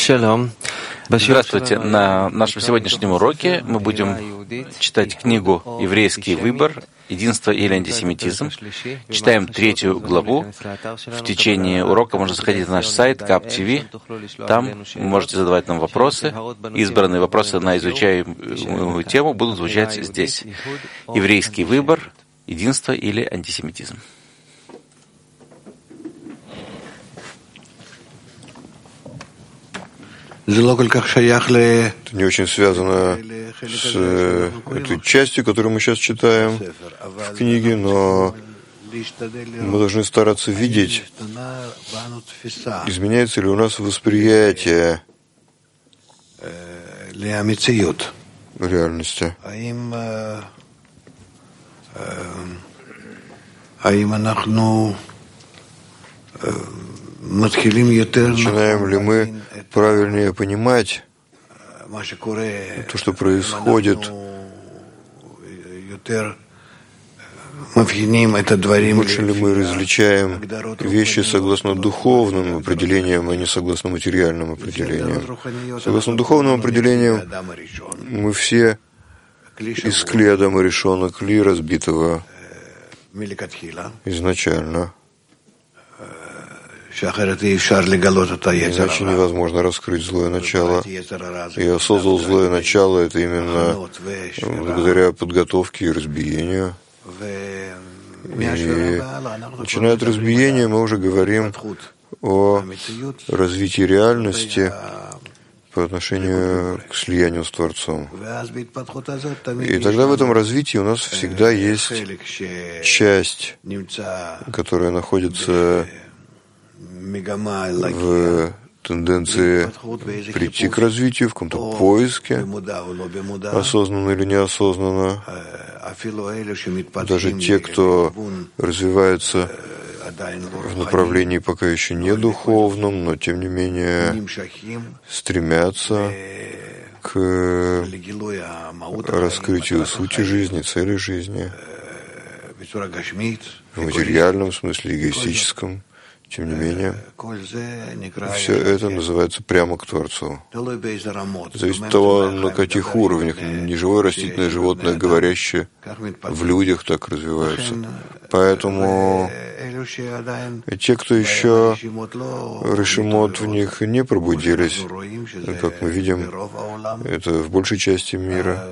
Здравствуйте. На нашем сегодняшнем уроке мы будем читать книгу «Еврейский выбор. Единство или антисемитизм». Читаем 3 главу. В течение урока можно заходить на наш сайт KAP.TV. Там вы можете задавать нам вопросы. Избранные вопросы на изучаемую тему будут звучать здесь. «Еврейский выбор. Единство или антисемитизм». Это не очень связано с этой частью, которую мы сейчас читаем в книге, но мы должны стараться видеть, изменяется ли у нас восприятие реальности. Начинаем ли мы правильнее понимать то, что происходит? Больше ли мы различаем вещи согласно духовным определениям, а не согласно материальным определениям? Согласно духовным определениям, мы все из кли Адама Ришона, кли разбитого изначально. Иначе невозможно раскрыть злое начало. Я создал злое начало, это именно благодаря подготовке и разбиению. И начиная от разбиения, мы уже говорим о развитии реальности по отношению к слиянию с Творцом. И тогда в этом развитии у нас всегда есть часть, которая находится в тенденции прийти к развитию, в каком-то поиске, осознанно или неосознанно. Даже те, кто развивается в направлении пока еще не духовном, но тем не менее стремятся к раскрытию сути жизни, цели жизни, в материальном смысле, эгоистическом. Тем не менее, все это называется прямо к Творцу. Зависит от того, на каких уровнях. Неживое, растительное, животное, говорящее в людях так развиваются. Поэтому те, кто еще решимот в них не пробудились, как мы видим, это в большей части мира,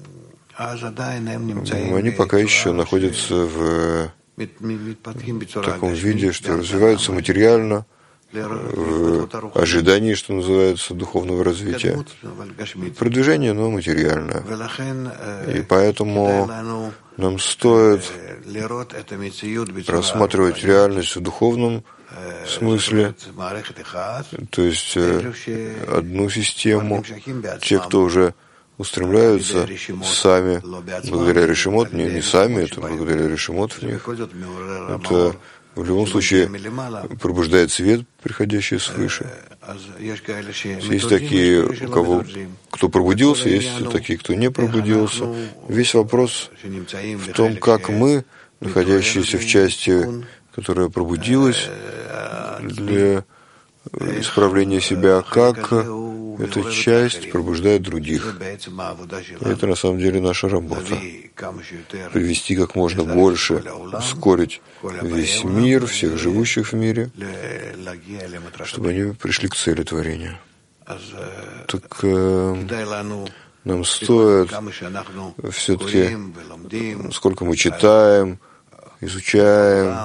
они пока еще находятся в таком виде, что развиваются материально, в ожидании, что называется, духовного развития. Продвижение, но материальное. И поэтому нам стоит рассматривать реальность в духовном смысле, то есть одну систему. Те, кто уже устремляются сами, благодаря решимот, не сами, это благодаря решимот в них. Это в любом случае пробуждает свет, приходящий свыше. Есть такие, кто пробудился, есть такие, кто не пробудился. Весь вопрос в том, как мы, находящиеся в части, которая пробудилась для исправления себя, как эта часть пробуждает других. И это на самом деле наша работа. Привести как можно больше, ускорить весь мир, всех живущих в мире, чтобы они пришли к цели творения. Так нам стоит все-таки, сколько мы читаем, изучаем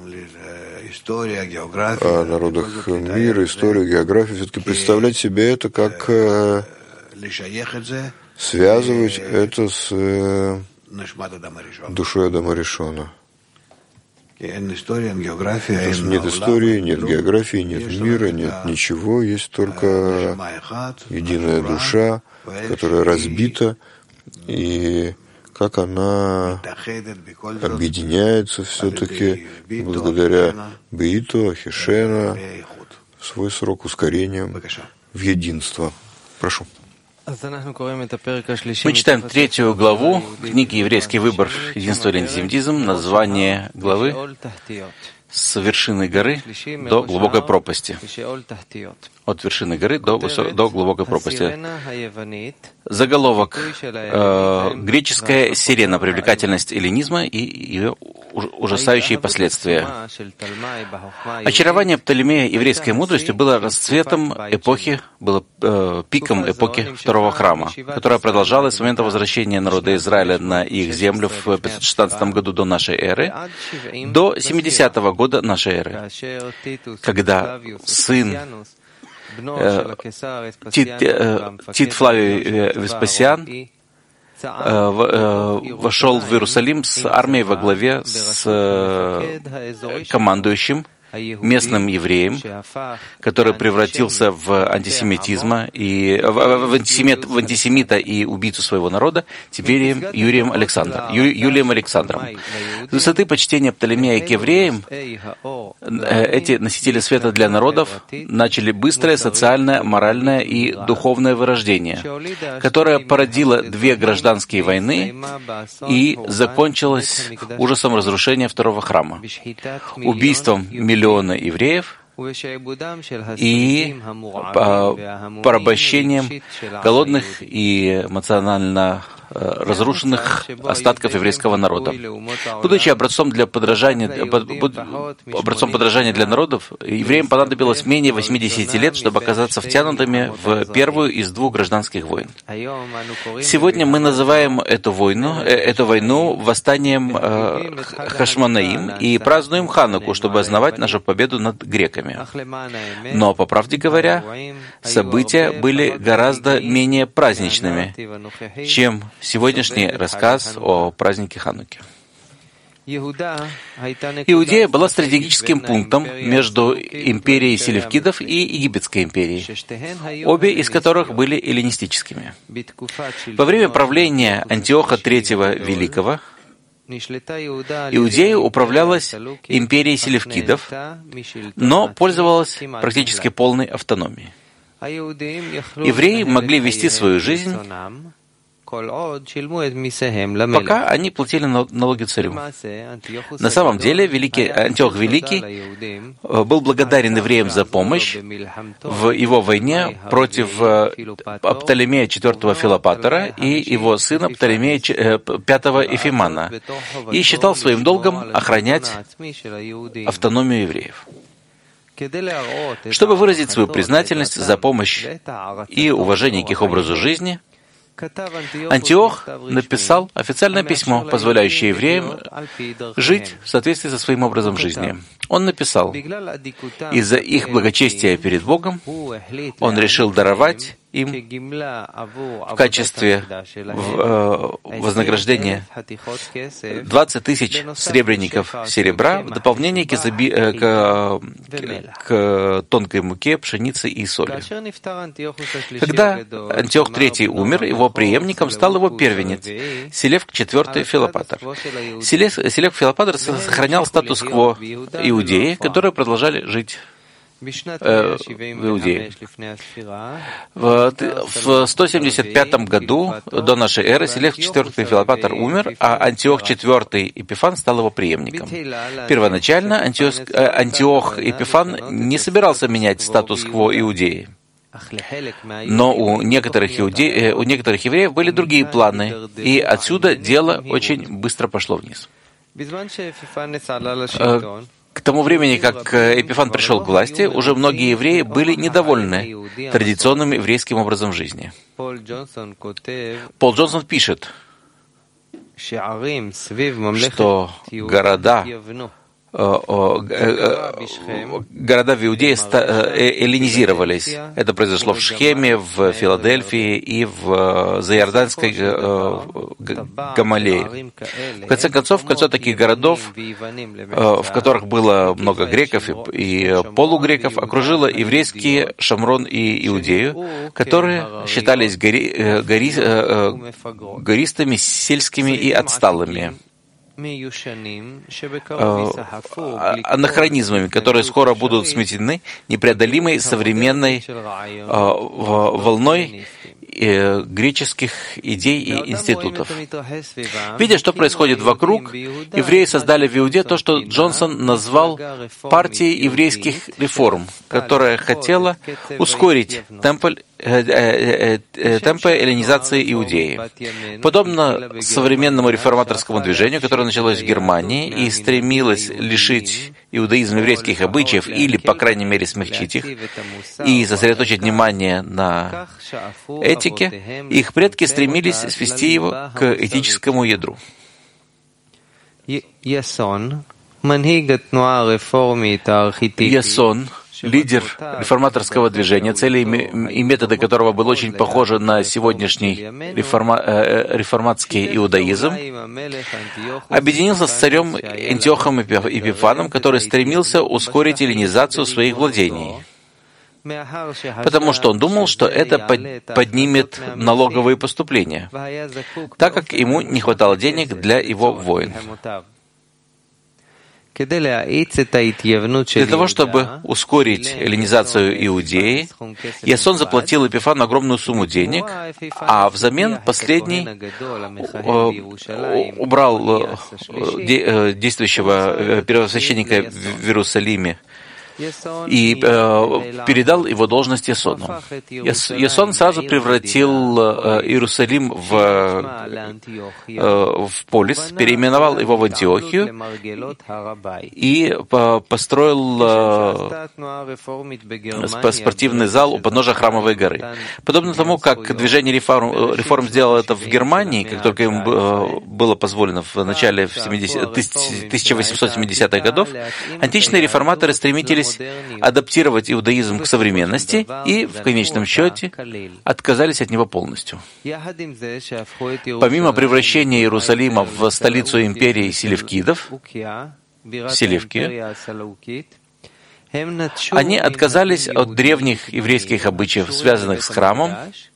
о народах мира, историю, географию, все-таки представлять себе это как связывать это с душой Адама Ришона. Потому что нет истории, нет географии, нет мира, нет ничего, есть только единая душа, которая разбита, и как она объединяется все-таки благодаря Беиту, Ахишена, в свой срок ускорением в единство. Прошу. Мы читаем 3 главу книги «Еврейский выбор. Единство или антисемитизм». Название главы с вершины горы до глубокой пропасти. От вершины горы до глубокой пропасти. Заголовок «Греческая сирена. Привлекательность эллинизма и ее ужасающие последствия». Очарование Птолемея еврейской мудростью было расцветом эпохи, было пиком эпохи Второго храма, которая продолжалась с момента возвращения народа Израиля на их землю в 516 году до нашей эры до 70-го года нашей эры, когда сын Тит Флавий Веспасиан вошел в Иерусалим с армией во главе с командующим, местным евреем, который превратился в антисемита и убийцу своего народа, Тиберием Юлием Александром. С высоты почтения Птолемея к евреям эти носители света для народов начали быстрое социальное, моральное и духовное вырождение, которое породило две гражданские войны и закончилось ужасом разрушения Второго храма, убийством миллиона евреев и порабощением голодных и эмоционально разрушенных остатков еврейского народа. Будучи образцом подражания для народов, евреям понадобилось менее 80 лет, чтобы оказаться втянутыми в первую из двух гражданских войн. Сегодня мы называем эту войну восстанием Хашмонаим и празднуем Хануку, чтобы ознаменовать нашу победу над греками. Но, по правде говоря, события были гораздо менее праздничными, чем сегодняшний рассказ о празднике Хануки. Иудея была стратегическим пунктом между империей селевкидов и египетской империей, обе из которых были эллинистическими. Во время правления Антиоха III Великого Иудея управлялась империей селевкидов, но пользовалась практически полной автономией. Евреи могли вести свою жизнь, пока они платили налоги царю. На самом деле, Антиох Великий был благодарен евреям за помощь в его войне против Птолемея IV Филопатора и его сына Птолемея V Эфимана и считал своим долгом охранять автономию евреев. Чтобы выразить свою признательность за помощь и уважение к их образу жизни, Антиох написал официальное письмо, позволяющее евреям жить в соответствии со своим образом жизни. Он написал: из-за их благочестия перед Богом он решил даровать им в качестве вознаграждения 20 тысяч сребреников серебра в дополнение к тонкой муке, пшенице и соли. Когда Антиох III умер, его преемником стал его первенец, Селевк IV Филопатор. Селевк Филопатор сохранял статус-кво Иудеи, которые продолжали жить в Иудее. В 175 году до нашей эры Селевк IV Филопатор умер, а Антиох IV Эпифан стал его преемником. Первоначально Антиох Эпифан не собирался менять статус-кво Иудеи. Но у некоторых евреев были другие планы, и отсюда дело очень быстро пошло вниз. К тому времени, как Эпифан пришел к власти, уже многие евреи были недовольны традиционным еврейским образом жизни. Пол Джонсон пишет, что города в Иудее эллинизировались. Это произошло в Шхеме, в Филадельфии и в Заиорданской Гамалее. В конце концов, кольцо таких городов, в которых было много греков и полугреков, окружило еврейские Шамрон и Иудею, которые считались гористыми, сельскими и отсталыми. Анахронизмами, которые скоро будут сметены непреодолимой современной волной греческих идей и институтов. Видя, что происходит вокруг, евреи создали в Иуде то, что Джонсон назвал партией еврейских реформ, которая хотела ускорить темпы эллинизации Иудеи. Подобно современному реформаторскому движению, которое началось в Германии и стремилось лишить иудаизм еврейских обычаев или, по крайней мере, смягчить их и сосредоточить внимание на этике, их предки стремились свести его к этическому ядру. Ясон, лидер реформаторского движения, цели и методы которого были очень похожи на сегодняшний реформатский иудаизм, объединился с царем Антиохом Эпифаном, который стремился ускорить эллинизацию своих владений, потому что он думал, что это поднимет налоговые поступления, так как ему не хватало денег для его войн. Для того, чтобы ускорить эллинизацию Иудеи, Ясон заплатил Эпифану огромную сумму денег, а взамен последний убрал действующего первосвященника в Иерусалиме и передал его должность Ясону. Ясон сразу превратил Иерусалим в полис, переименовал его в Антиохию и построил спортивный зал у подножия Храмовой горы. Подобно тому, как движение реформ сделало это в Германии, как только им было позволено в начале 1870-х годов, античные реформаторы стремились адаптировать иудаизм к современности и, в конечном счете, отказались от него полностью. Помимо превращения Иерусалима в столицу империи селевкидов, они отказались от древних еврейских обычаев, связанных с храмом,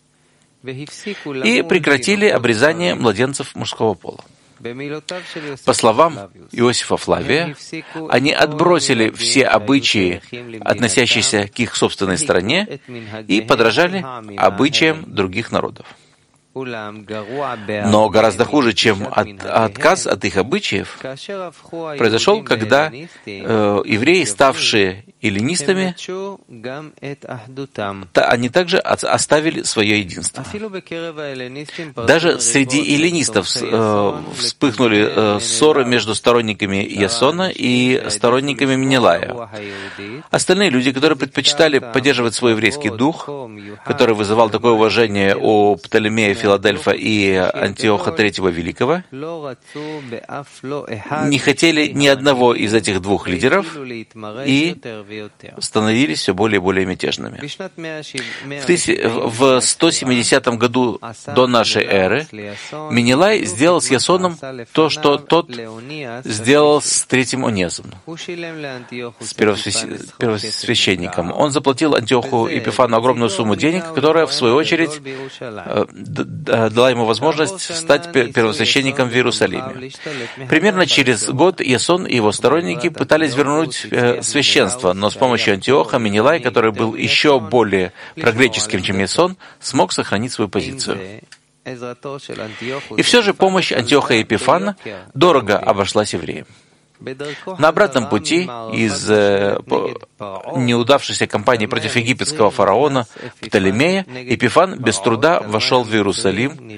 и прекратили обрезание младенцев мужского пола. По словам Иосифа Флавия, они отбросили все обычаи, относящиеся к их собственной стране, и подражали обычаям других народов. Но гораздо хуже, чем отказ от их обычаев, произошел, когда евреи, ставшие эллинистами, они также оставили свое единство. Даже среди эллинистов вспыхнули ссоры между сторонниками Ясона и сторонниками Менелая. Остальные люди, которые предпочитали поддерживать свой еврейский дух, который вызывал такое уважение у Птолемея Филадельфа и Антиоха III Великого, не хотели ни одного из этих двух лидеров и становились все более и более мятежными. В 170 году до нашей эры Менелай сделал с Ясоном то, что тот сделал с третьим Онезом, с первосвященником. Он заплатил Антиоху Эпифану огромную сумму денег, которая, в свою очередь, дала ему возможность стать первосвященником в Иерусалиме. Примерно через год Ясон и его сторонники пытались вернуть священство, но с помощью Антиоха Менелай, который был еще более прогреческим, чем Ясон, смог сохранить свою позицию. И все же помощь Антиоха и Эпифана дорого обошлась евреям. На обратном пути из неудавшейся кампании против египетского фараона Птолемея Эпифан без труда вошел в Иерусалим,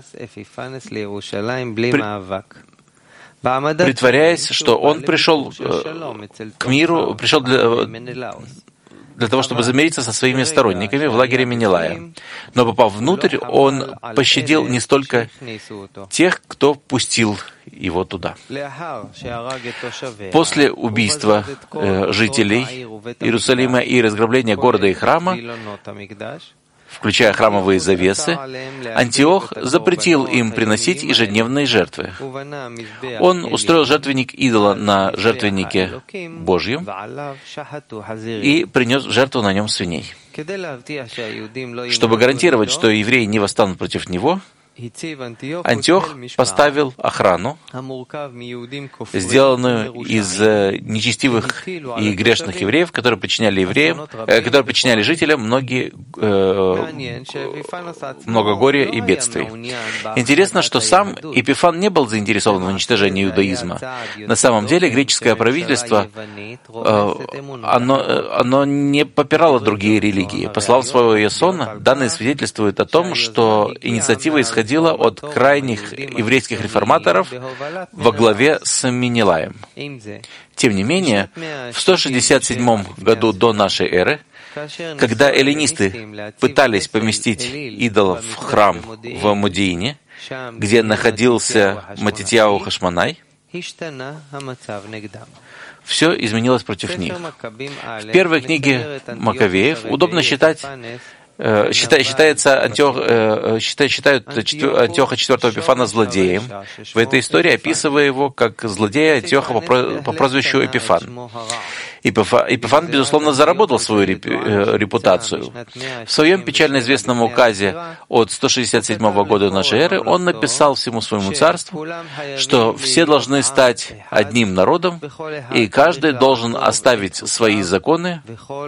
притворяясь, что он пришел к миру, пришел для того, чтобы замириться со своими сторонниками в лагере Менелая. Но попав внутрь, он пощадил не столько тех, кто пустил его туда. После убийства жителей Иерусалима и разграбления города и храма, включая храмовые завесы, Антиох запретил им приносить ежедневные жертвы. Он устроил жертвенник идола на жертвеннике Божьем и принес в жертву на нем свиней. Чтобы гарантировать, что евреи не восстанут против него, Антиох поставил охрану, сделанную из нечестивых и грешных евреев, которые причиняли жителям много горя и бедствий. Интересно, что сам Эпифан не был заинтересован в уничтожении иудаизма. На самом деле, греческое правительство, оно не попирало другие религии. По словам своего Ясона, данные свидетельствуют о том, что инициатива исходила от крайних еврейских реформаторов во главе с Менелаем. Тем не менее, в 167 году до нашей эры, когда эллинисты пытались поместить идолов в храм в Модиине, где находился Матитьяу Хашмонай, все изменилось против них. В первой книге Маковеев удобно считают Антиоха IV Эпифана злодеем. В этой истории описывая его как злодея Антиоха по прозвищу Эпифан. Эпифан, безусловно, заработал свою репутацию. В своем печально известном указе от 167 года нашей эры он написал всему своему царству, что все должны стать одним народом, и каждый должен оставить свои законы,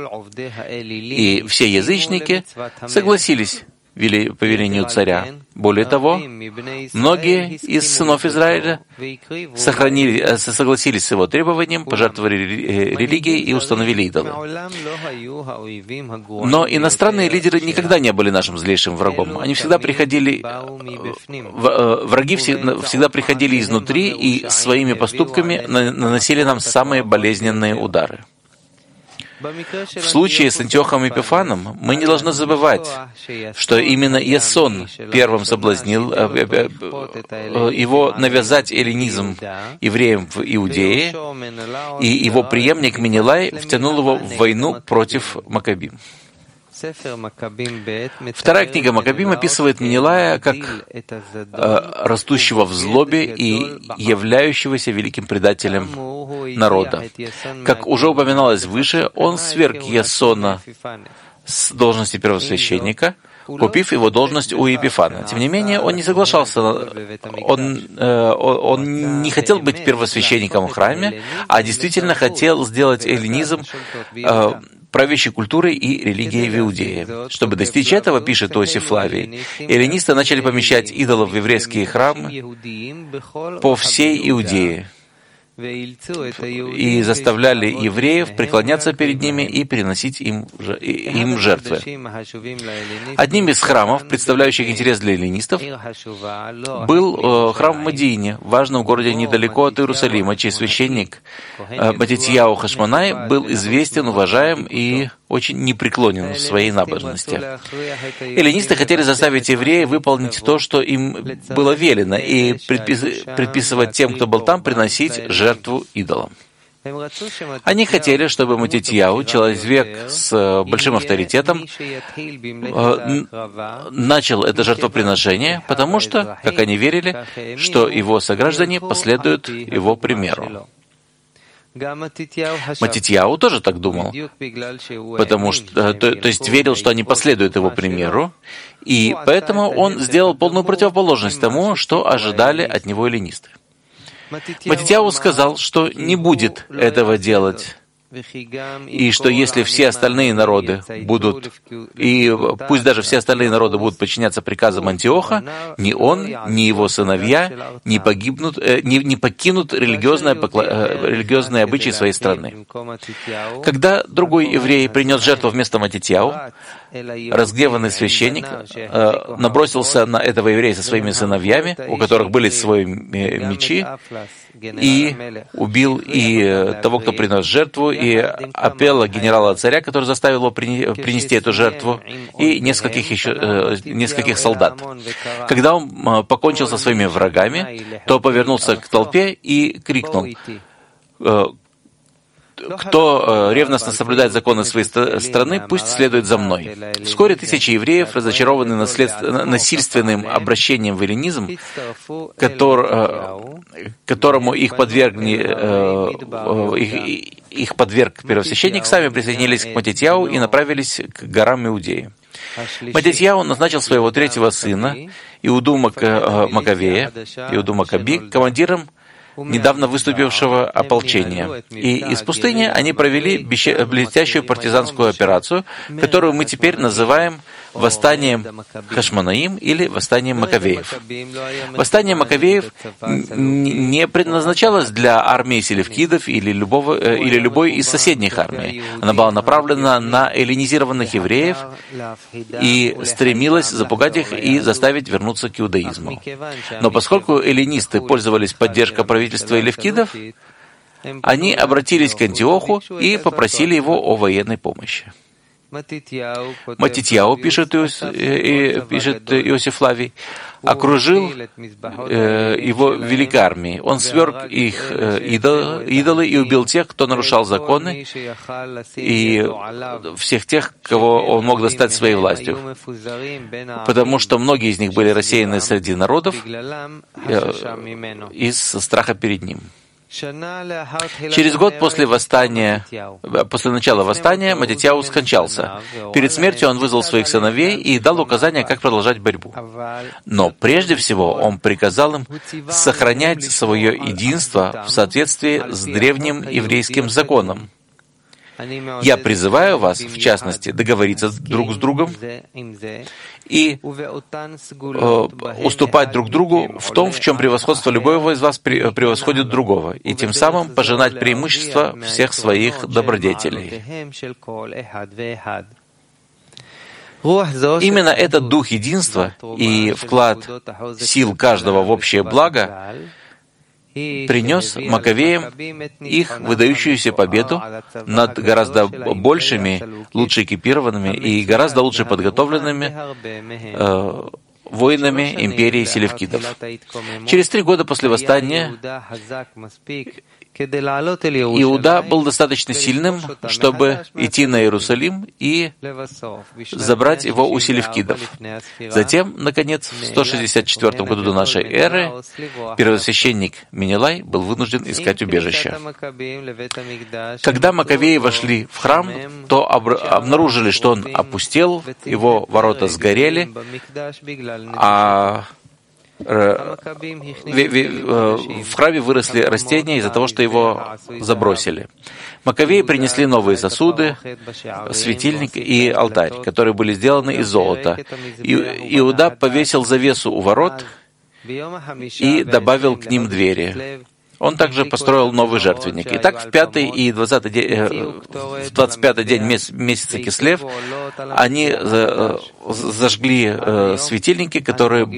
и все язычники согласились по велению царя. Более того, многие из сынов Израиля согласились с его требованием, пожертвовали религией и установили идолы. Но иностранные лидеры никогда не были нашим злейшим врагом. Враги всегда приходили изнутри и своими поступками наносили нам самые болезненные удары. В случае с Антиохом Эпифаном мы не должны забывать, что именно Ясон первым соблазнил его навязать эллинизм евреям в Иудее, и его преемник Менелай втянул его в войну против Маккабим. Вторая книга Маккабим описывает Менелая как растущего в злобе и являющегося великим предателем народа. Как уже упоминалось выше, он сверг Ясона с должности первосвященника, купив его должность у Епифана. Тем не менее, он не соглашался, он не хотел быть первосвященником в храме, а действительно хотел сделать эллинизм правящей культурой и религией в Иудее. Чтобы достичь этого, пишет Иосиф Флавий, эллинисты начали помещать идолов в еврейские храмы по всей Иудее и заставляли евреев преклоняться перед ними и приносить им жертвы. Одним из храмов, представляющих интерес для эллинистов, был храм в Модиине, важном городе недалеко от Иерусалима, чей священник Матитьяу Хашмонай был известен, уважаем и очень непреклонен в своей набожности. Эллинисты хотели заставить евреев выполнить то, что им было велено, и предписывать тем, кто был там, приносить жертву идолам. Они хотели, чтобы Матитьяу, человек с большим авторитетом, начал это жертвоприношение, потому что, как они верили, что его сограждане последуют его примеру. Матитьяу тоже так думал, потому что, то есть верил, что они последуют его примеру, и поэтому он сделал полную противоположность тому, что ожидали от него эллинисты. Матитьяу сказал, что не будет этого делать, и что если все остальные народы будут, и пусть даже все остальные народы будут подчиняться приказам Антиоха, ни он, ни его сыновья не покинут религиозные обычаи своей страны. Когда другой еврей принес жертву вместо Матитьяу, разгневанный священник набросился на этого еврея со своими сыновьями, у которых были свои мечи, и убил и того, кто принес жертву, и Апелла, генерала царя, который заставил его принести эту жертву, и нескольких солдат. Когда он покончил со своими врагами, то повернулся к толпе и крикнул: «Кто ревностно соблюдает законы своей страны, пусть следует за мной». Вскоре тысячи евреев, разочарованные насильственным обращением в эллинизм, которому их подверг первосвященник, сами присоединились к Матитьяу и направились к горам Иудеи. Матитьяу назначил своего третьего сына, Иуду Маковея, Иуду Макаби, командиром недавно выступившего ополчения. И из пустыни они провели блестящую партизанскую операцию, которую мы теперь называем восстанием Хашмонаим или восстанием Маковеев. Восстание Маковеев не предназначалось для армии селевкидов или любой из соседних армий. Она была направлена на эллинизированных евреев и стремилась запугать их и заставить вернуться к иудаизму. Но поскольку эллинисты пользовались поддержкой правительства элевкидов, они обратились к Антиоху и попросили его о военной помощи. Матитьяу, пишет Иосиф Флавий, окружил его великой армией. Он сверг их идолы и убил тех, кто нарушал законы, и всех тех, кого он мог достать своей властью, потому что многие из них были рассеяны среди народов из страха перед ним. Через год после начала восстания Матитьяу скончался. Перед смертью он вызвал своих сыновей и дал указания, как продолжать борьбу. Но прежде всего он приказал им сохранять свое единство в соответствии с древним еврейским законом. Я призываю вас, в частности, договориться друг с другом и уступать друг другу в том, в чем превосходство любого из вас превосходит другого, и тем самым пожинать преимущества всех своих добродетелей. Именно этот дух единства и вклад сил каждого в общее благо принес Маковеям их выдающуюся победу над гораздо большими, лучше экипированными и гораздо лучше подготовленными воинами империи селевкидов. Через 3 года после восстания Иуда был достаточно сильным, чтобы идти на Иерусалим и забрать его у селевкидов. Затем, наконец, в 164 году до нашей эры, первосвященник Менелай был вынужден искать убежище. Когда Маковеи вошли в храм, то обнаружили, что он опустел, его ворота сгорели, а в храме выросли растения из-за того, что его забросили. Маковеи принесли новые сосуды, светильник и алтарь, которые были сделаны из золота. Иуда повесил завесу у ворот и добавил к ним двери. Он также построил новый жертвенник. Итак, в 5-й и 25-й день месяца Кислев они зажгли светильники, которые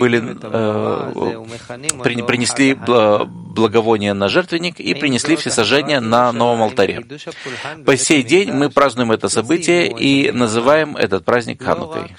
принесли благовония на жертвенник и принесли всесожжения на новом алтаре. По сей день мы празднуем это событие и называем этот праздник Ханукой.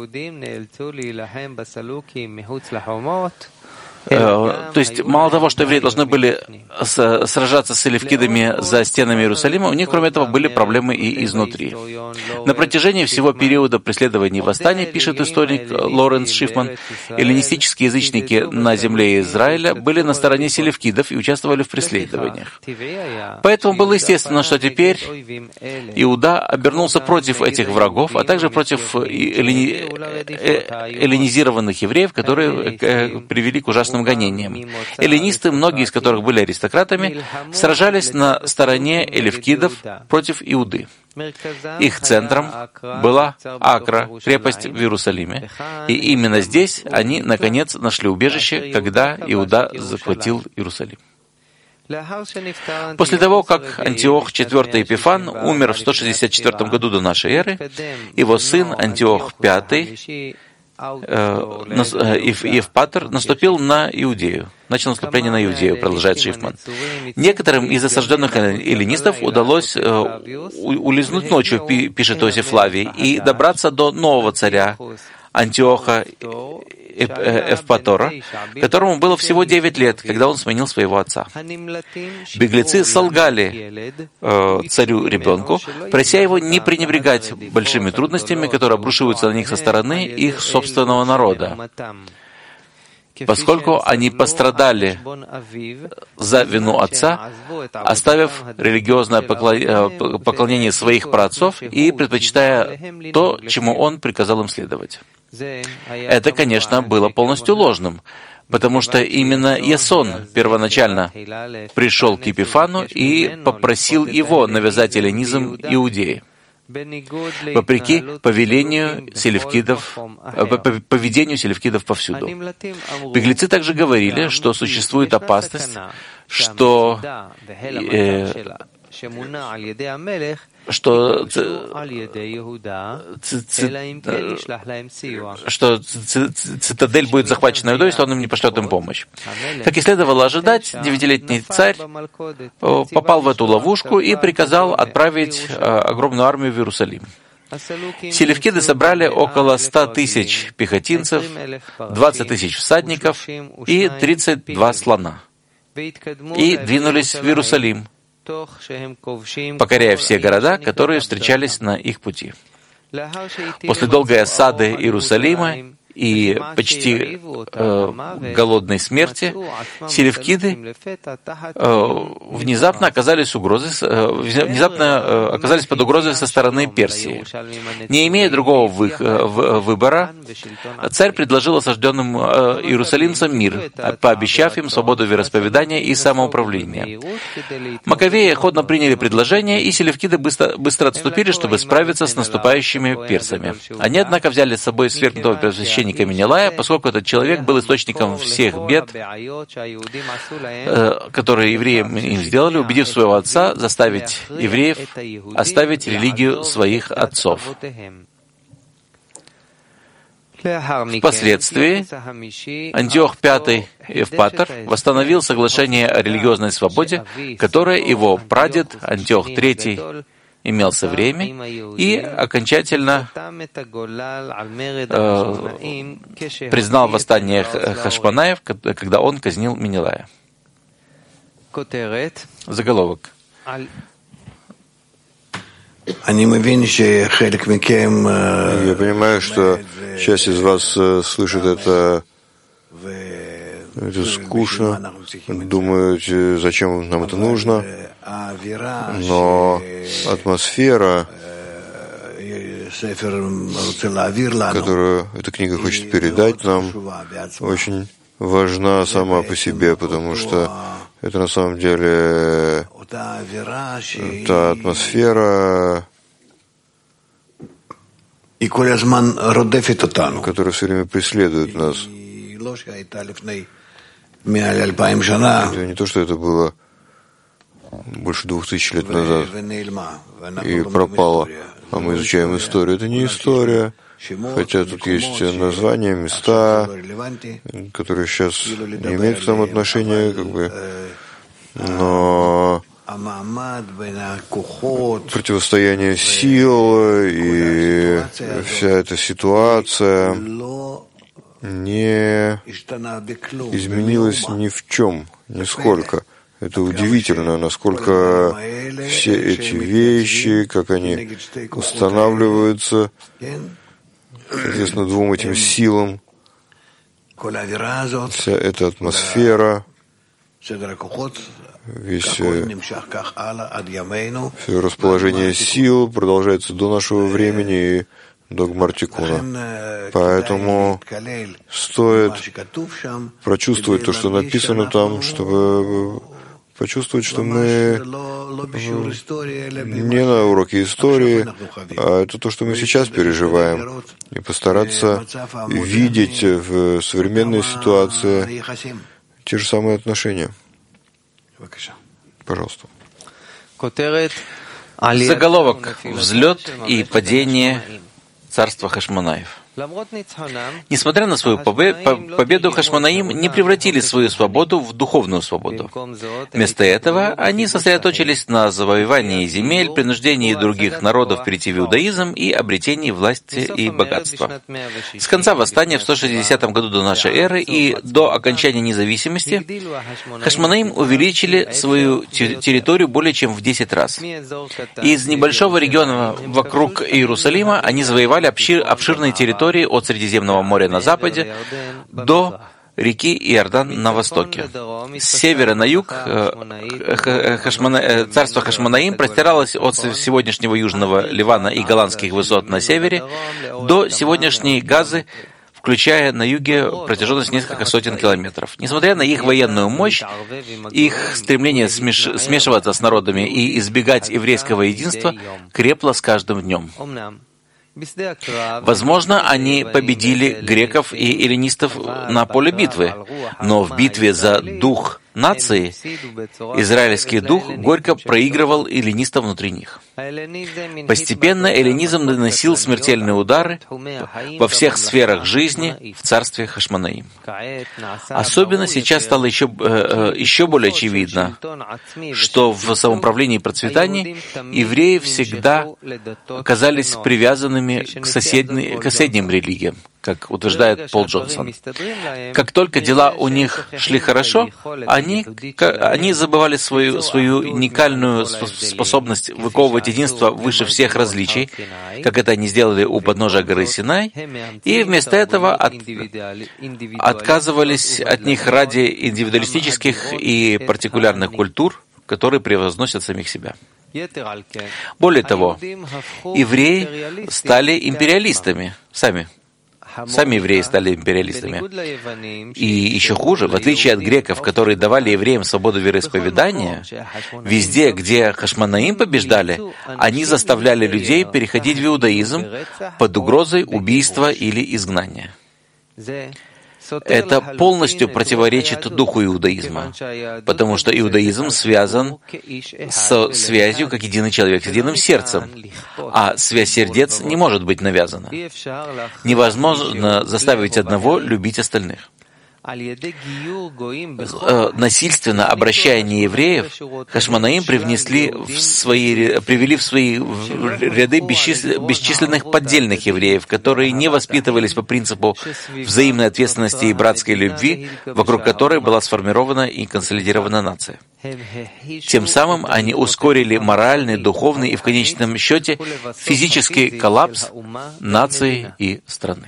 То есть, мало того, что евреи должны были сражаться с селевкидами за стенами Иерусалима, у них, кроме этого, были проблемы и изнутри. На протяжении всего периода преследований и восстаний, пишет историк Лоренс Шифман, эллинистические язычники на земле Израиля были на стороне селевкидов и участвовали в преследованиях. Поэтому было естественно, что теперь Иуда обернулся против этих врагов, а также против эллинизированных евреев, которые привели к ужасным гонениям. Эллинисты, многие из которых были аристократами, сражались на стороне элевкидов против Иуды. Их центром была Акра, крепость в Иерусалиме, и именно здесь они, наконец, нашли убежище, когда Иуда захватил Иерусалим. После того, как Антиох IV Эпифан умер в 164 году до нашей эры, его сын Антиох V Евпатор наступил на Иудею. Начал наступление на Иудею, продолжает Шифман. Некоторым из осажденных эллинистов удалось улизнуть ночью, пишет Иосиф Флавий, и добраться до нового царя Антиоха Евпатора, которому было всего 9 лет, когда он сменил своего отца. Беглецы солгали царю-ребенку, прося его не пренебрегать большими трудностями, которые обрушиваются на них со стороны их собственного народа. поскольку они пострадали за вину отца, оставив религиозное поклонение своих праотцов и предпочитая то, чему он приказал им следовать. Это, конечно, было полностью ложным, потому что именно Ясон первоначально пришел к Епифану и попросил его навязать эллинизм Иудеи, вопреки поведению селевкидов повсюду. Беглецы также говорили, что существует опасность, что цитадель будет захвачена Иудой, если он им не пошлет им помощь. Как и следовало ожидать, 9-летний царь попал в эту ловушку и приказал отправить огромную армию в Иерусалим. Селевкиды собрали около 100 тысяч пехотинцев, 20 тысяч всадников и 32 слона. И двинулись в Иерусалим, покоряя все города, которые встречались на их пути. После долгой осады Иерусалима и почти голодной смерти селевкиды внезапно оказались под угрозой со стороны Персии. Не имея другого выбора, царь предложил осажденным иерусалимцам мир, пообещав им свободу вероисповедания и самоуправления. Маковеи охотно приняли предложение, и селевкиды быстро отступили, чтобы справиться с наступающими персами. Они, однако, взяли с собой свергнутого первосвященника Менелая, поскольку этот человек был источником всех бед, которые евреям им сделали, убедив своего отца заставить евреев оставить религию своих отцов. Впоследствии Антиох V Евпатор восстановил соглашение о религиозной свободе, которое его прадед Антиох III имел со время и окончательно признал восстание Хашмонаев, когда он казнил Менелая. Заголовок. Я понимаю, что часть из вас слышит это скучно, думают, зачем нам это нужно, но атмосфера, которую эта книга хочет передать нам, очень важна сама по себе, потому что это на самом деле та атмосфера, которая все время преследует нас. Это не то, что это было больше 2000 лет назад и пропало, а мы изучаем историю. Это не история, хотя тут есть названия, места, которые сейчас не имеют к нам отношения, но противостояние сил и вся эта ситуация не изменилась ни в чем, нисколько. Это удивительно, насколько все эти вещи, как они устанавливаются, соответственно, двум этим силам, вся эта атмосфера, все расположение сил продолжается до нашего времени и до Гмар-Тикуна. Поэтому стоит прочувствовать то, что написано там, чтобы почувствовать, что мы не на уроке истории, а это то, что мы сейчас переживаем, и постараться видеть в современной ситуации те же самые отношения. Пожалуйста. Заголовок «Взлет и падение царства Хашмонаев». Несмотря на свою победу, Хашмонаим не превратили свою свободу в духовную свободу. Вместо этого они сосредоточились на завоевании земель, принуждении других народов перейти в иудаизм и обретении власти и богатства. С конца восстания в 160 году до нашей эры и до окончания независимости Хашмонаим увеличили свою территорию более чем в 10 раз. Из небольшого региона вокруг Иерусалима они завоевали обширные территории от Средиземного моря на западе до реки Иордан на востоке. С севера на юг царство Хашмонаим простиралось от сегодняшнего южного Ливана и Голландских высот на севере до сегодняшней Газы, включая на юге протяженность несколько сотен километров. Несмотря на их военную мощь, их стремление смешиваться с народами и избегать еврейского единства крепло с каждым днем. Возможно, они победили греков и эллинистов на поле битвы, но в битве за дух нации израильский дух горько проигрывал эллинистам внутри них. Постепенно эллинизм наносил смертельные удары во всех сферах жизни в царстве Хашмонаим. Особенно сейчас стало еще более очевидно, что в самоуправлении и процветании евреи всегда оказались привязанными к соседним религиям, как утверждает Пол Джонсон. Как только дела у них шли хорошо, они забывали свою уникальную способность выковывать единство выше всех различий, как это они сделали у подножия горы Синай, и вместо этого отказывались от них ради индивидуалистических и партикулярных культур, которые превозносят самих себя. Более того, евреи стали империалистами сами. Сами евреи стали империалистами. И еще хуже, в отличие от греков, которые давали евреям свободу вероисповедания, везде, где Хашмонаим побеждали, они заставляли людей переходить в иудаизм под угрозой убийства или изгнания. Это полностью противоречит духу иудаизма, потому что иудаизм связан с связью как единый человек, с единым сердцем, а связь сердец не может быть навязана. Невозможно заставить одного любить остальных. Насильственно обращая неевреев, Хашмонаим привели в свои ряды бесчисленных поддельных евреев, которые не воспитывались по принципу взаимной ответственности и братской любви, вокруг которой была сформирована и консолидирована нация. Тем самым они ускорили моральный, духовный и в конечном счете физический коллапс нации и страны.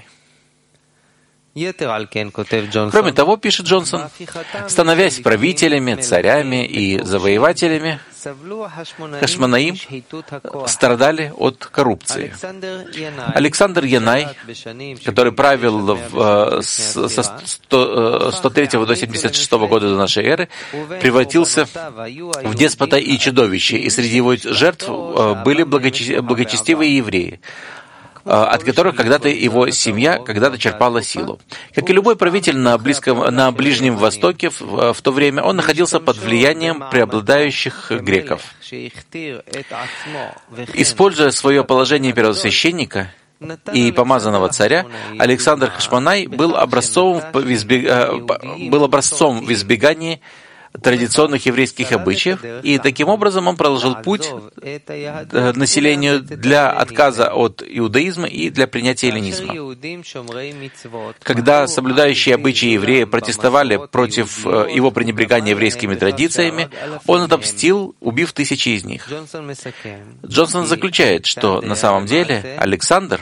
Кроме того, пишет Джонсон, становясь правителями, царями и завоевателями, Хашмонаим страдали от коррупции. Александр Янай, который правил со 103 до 76 года до нашей эры, превратился в деспота и чудовище, и среди его жертв были благочестивые евреи, от которых когда-то его семья когда-то черпала силу. Как и любой правитель на Ближнем Востоке в то время, он находился под влиянием преобладающих греков. Используя свое положение первосвященника и помазанного царя, Александр Хашмонай был образцом в избегании традиционных еврейских обычаев, и таким образом он проложил путь населению для отказа от иудаизма и для принятия эллинизма. Когда соблюдающие обычаи евреи протестовали против его пренебрегания еврейскими традициями, он отомстил, убив тысячи из них. Джонсон заключает, что на самом деле Александр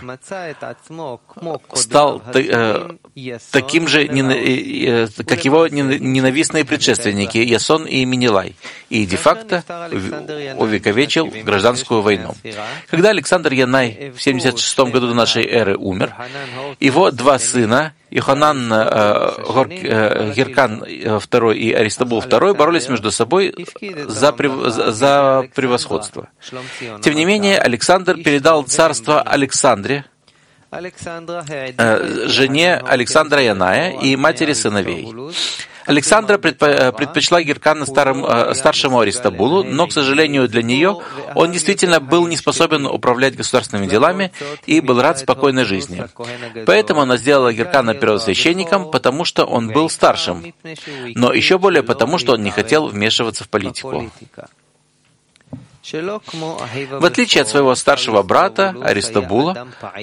стал таким же, как его ненавистные предшественники Ясон и Менелай, и де-факто увековечил гражданскую войну. Когда Александр Янай в 76 году до нашей эры умер, его два сына, Йоханан Гиркан II и Аристобул II, боролись между собой за превосходство. Тем не менее, Александр передал царство Александре, жене Александра Яная и матери сыновей. Александра предпочла Гиркана старшему Аристобулу, но, к сожалению для нее, он действительно был не способен управлять государственными делами и был рад спокойной жизни. Поэтому она сделала Гиркана первосвященником, потому что он был старшим, но еще более потому, что он не хотел вмешиваться в политику. В отличие от своего старшего брата Аристобула,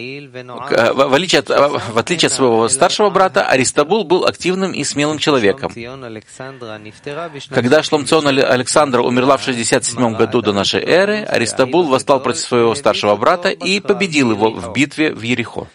Аристобул был активным и смелым человеком. Когда Шломцион Александра умерла в 67 году до нашей эры, Аристобул восстал против своего старшего брата и победил его в битве в Ерихо.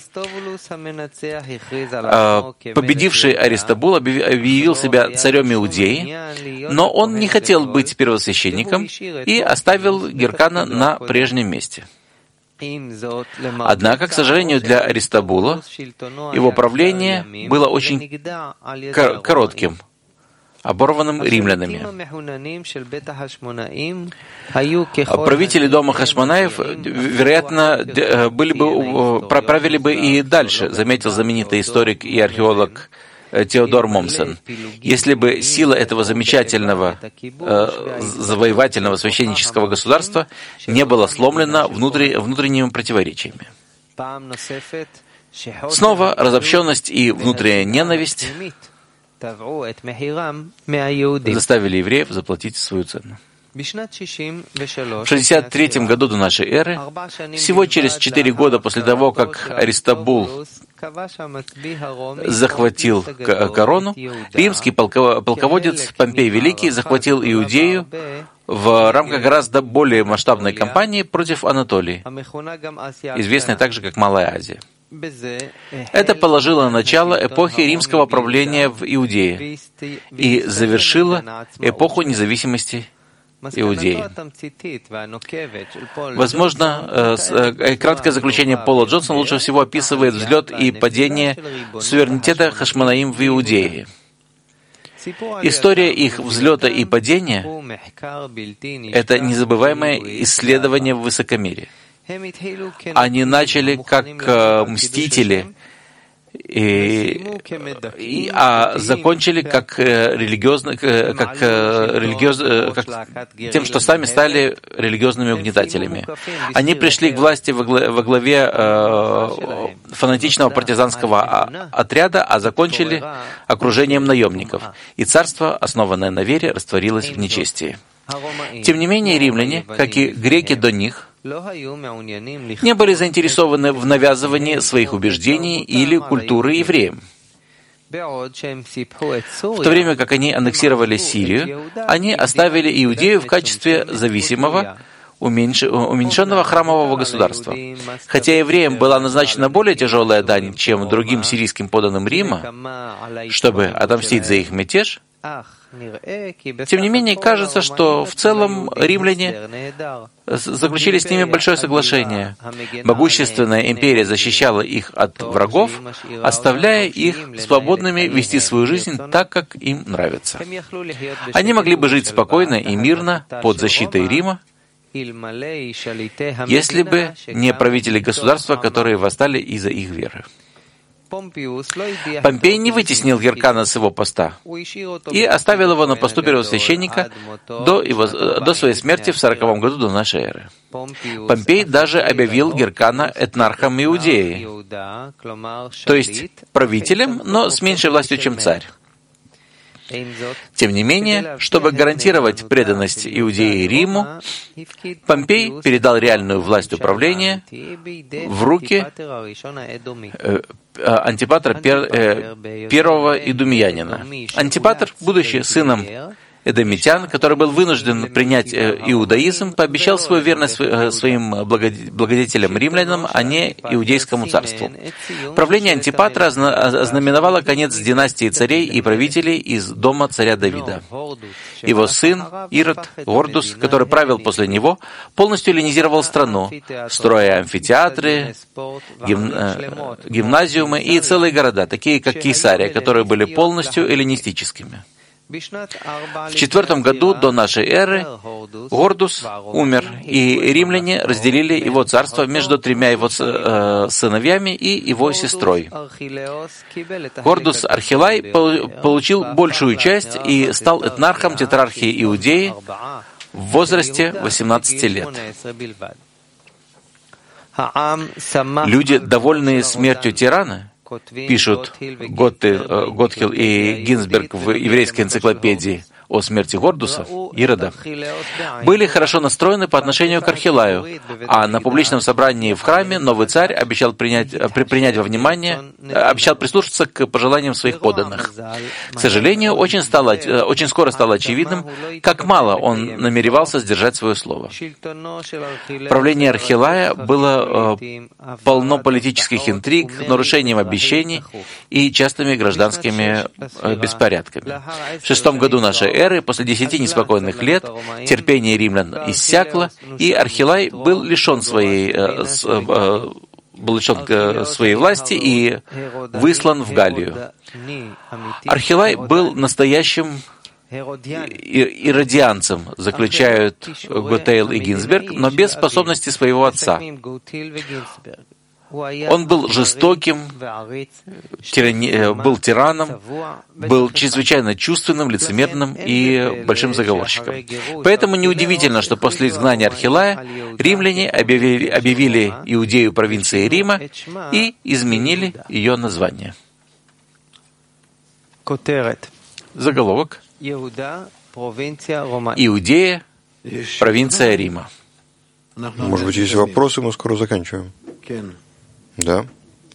Победивший Аристобул объявил себя царем Иудеи, но он не хотел быть первосвященником и оставил Геркана на прежнем месте. Однако, к сожалению для Аристобула, его правление было очень коротким, оборванным римлянами. Правители дома Хашмонаев, вероятно, правили бы и дальше, заметил знаменитый историк и археолог Теодор Момсен, если бы сила этого замечательного завоевательного священнического государства не была сломлена внутренними противоречиями. Снова разобщенность и внутренняя ненависть заставили евреев заплатить свою цену. В 63 году до нашей эры, всего через 4 года после того, как Аристобул захватил корону, римский полководец Помпей Великий захватил Иудею в рамках гораздо более масштабной кампании против Анатолии, известной также как Малая Азия. Это положило начало эпохи римского правления в Иудее и завершило эпоху независимости Иудеи. Возможно, краткое заключение Пола Джонсона лучше всего описывает взлет и падение суверенитета Хашмонаим в Иудее. История их взлета и падения — это незабываемое исследование в высокомерии. Они начали как мстители, а закончили как тем, что сами стали религиозными угнетателями. Они пришли к власти во главе фанатичного партизанского отряда, а закончили окружением наемников. И царство, основанное на вере, растворилось в нечестии. Тем не менее, римляне, как и греки до них, не были заинтересованы в навязывании своих убеждений или культуры евреям. В то время как они аннексировали Сирию, они оставили Иудею в качестве зависимого, уменьшенного храмового государства. Хотя евреям была назначена более тяжелая дань, чем другим сирийским подданным Рима, чтобы отомстить за их мятеж, тем не менее, кажется, что в целом римляне заключили с ними большое соглашение. Могущественная империя защищала их от врагов, оставляя их свободными вести свою жизнь так, как им нравится. Они могли бы жить спокойно и мирно под защитой Рима, если бы не правители государства, которые восстали из-за их веры. Помпей не вытеснил Геркана с его поста и оставил его на посту первосвященника до своей смерти в 40 году до нашей эры. Помпей даже объявил Геркана этнархом Иудеи, то есть правителем, но с меньшей властью, чем царь. Тем не менее, чтобы гарантировать преданность Иудеи Риму, Помпей передал реальную власть управления в руки Антипатра первого идумеянина. Антипатр, будучи сыном эдомитян, который был вынужден принять иудаизм, пообещал свою верность своим благодетелям-римлянам, а не иудейскому царству. Правление Антипатра ознаменовало конец династии царей и правителей из дома царя Давида. Его сын Ирод, Гордус, который правил после него, полностью эллинизировал страну, строя амфитеатры, гимназиумы и целые города, такие как Кейсария, которые были полностью эллинистическими. В 4 году до нашей эры Гордус умер, и римляне разделили его царство между 3 его сыновьями и его сестрой. Гордус Архилай получил большую часть и стал этнархом тетрархии Иудеи в возрасте 18 лет. Люди, довольные смертью тирана, пишут Готхил и Гинзберг в еврейской энциклопедии, о смерти Гордуса, Ирода, были хорошо настроены по отношению к Архилаю, а на публичном собрании в храме новый царь обещал принять во внимание, обещал прислушаться к пожеланиям своих подданных. К сожалению, очень скоро стало очевидным, как мало он намеревался сдержать свое слово. Правление Архилая было полно политических интриг, нарушением обещаний и частыми гражданскими беспорядками. В 6 году нашей эры, после 10 неспокойных лет, терпение римлян иссякло, и Архилай был лишен своей власти и выслан в Галлию. Архилай был настоящим иродианцем, заключают Готейл и Гинзберг, но без способности своего отца. Он был жестоким, был тираном, был чрезвычайно чувственным, лицемерным и большим заговорщиком. Поэтому неудивительно, что после изгнания Архилая римляне объявили Иудею провинцией Рима и изменили ее название. Заголовок. Иудея, провинция Рима. Может быть, есть вопросы, мы скоро заканчиваем. Да.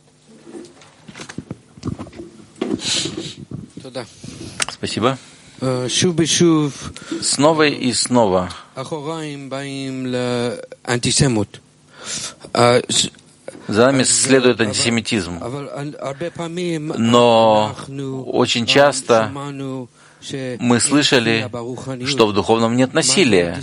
Спасибо. Снова и снова за нами следует антисемитизм. Но очень часто мы слышали, что в духовном нет насилия.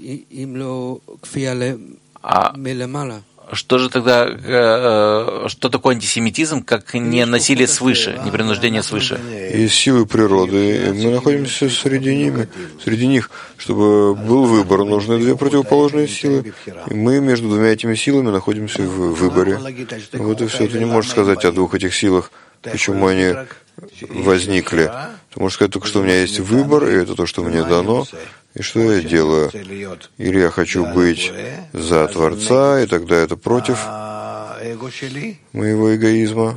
А что же тогда, что такое антисемитизм, как не насилие свыше, не принуждение свыше? Есть силы природы, и мы находимся среди них. Чтобы был выбор, нужны две противоположные силы. И мы между двумя этими силами находимся в выборе. Вот и все. Ты не можешь сказать о двух этих силах, почему они возникли. Ты можешь сказать только, что у меня есть выбор, и это то, что мне дано. И что я делаю? Или я хочу быть за Творца, и тогда это против моего эгоизма.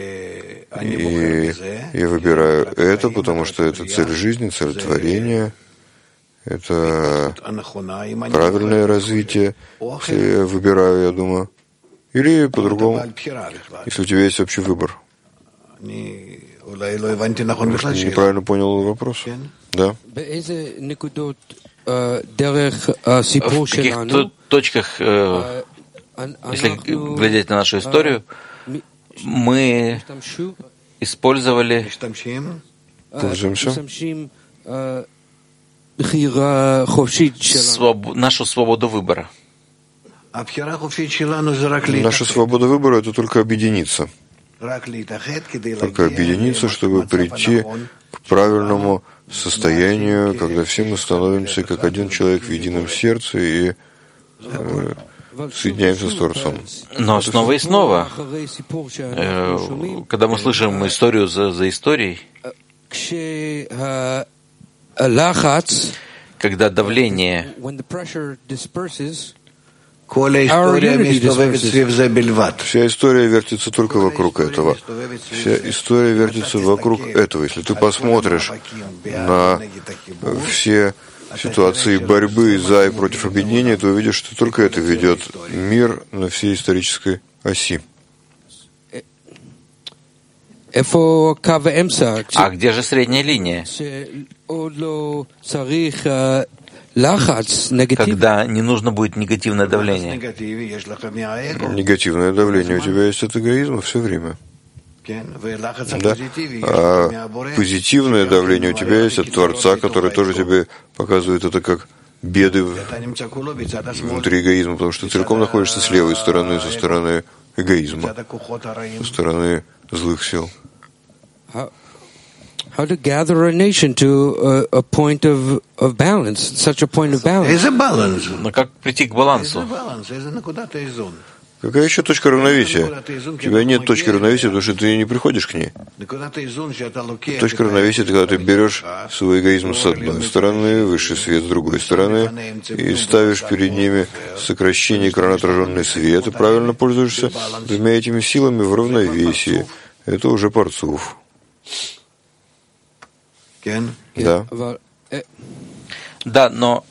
И я выбираю это, потому что это цель жизни, цель творения. Это правильное развитие, если я выбираю, я думаю. Или по-другому, если у тебя есть общий выбор. Неправильно понял вопрос? Да. В каких точках, если глядеть на нашу историю, мы использовали нашу свободу выбора. Наша свобода выбора — это только объединиться. Только объединиться, чтобы прийти к правильному состоянию, когда все мы становимся как один человек в едином сердце и соединяемся с Творцом. Но снова и снова, когда мы слышим историю за историей, когда давление Вся история вертится только вокруг этого. Вся история вертится вокруг этого. Если ты посмотришь на все ситуации борьбы за и против объединения, то увидишь, что только это ведет мир на всей исторической оси. А где же средняя линия? Когда не нужно будет негативное давление. Негативное давление у тебя есть от эгоизма все время. Да. А позитивное давление у тебя есть от Творца, который тоже тебе показывает это как беды внутри эгоизма, потому что ты целиком находишься с левой стороны, со стороны эгоизма, со стороны злых сил. How to gather a nation to a point of balance, such a point of balance. Но как прийти к балансу? Какая еще точка равновесия? У тебя нет точки равновесия, потому что ты не приходишь к ней. Точка равновесия — это когда ты берешь свой эгоизм с одной стороны, высший свет с другой стороны, и ставишь перед ними сокращение экрана отраженный свет, и правильно пользуешься двумя этими силами в равновесии. Это уже Парцуф. Да. Да, но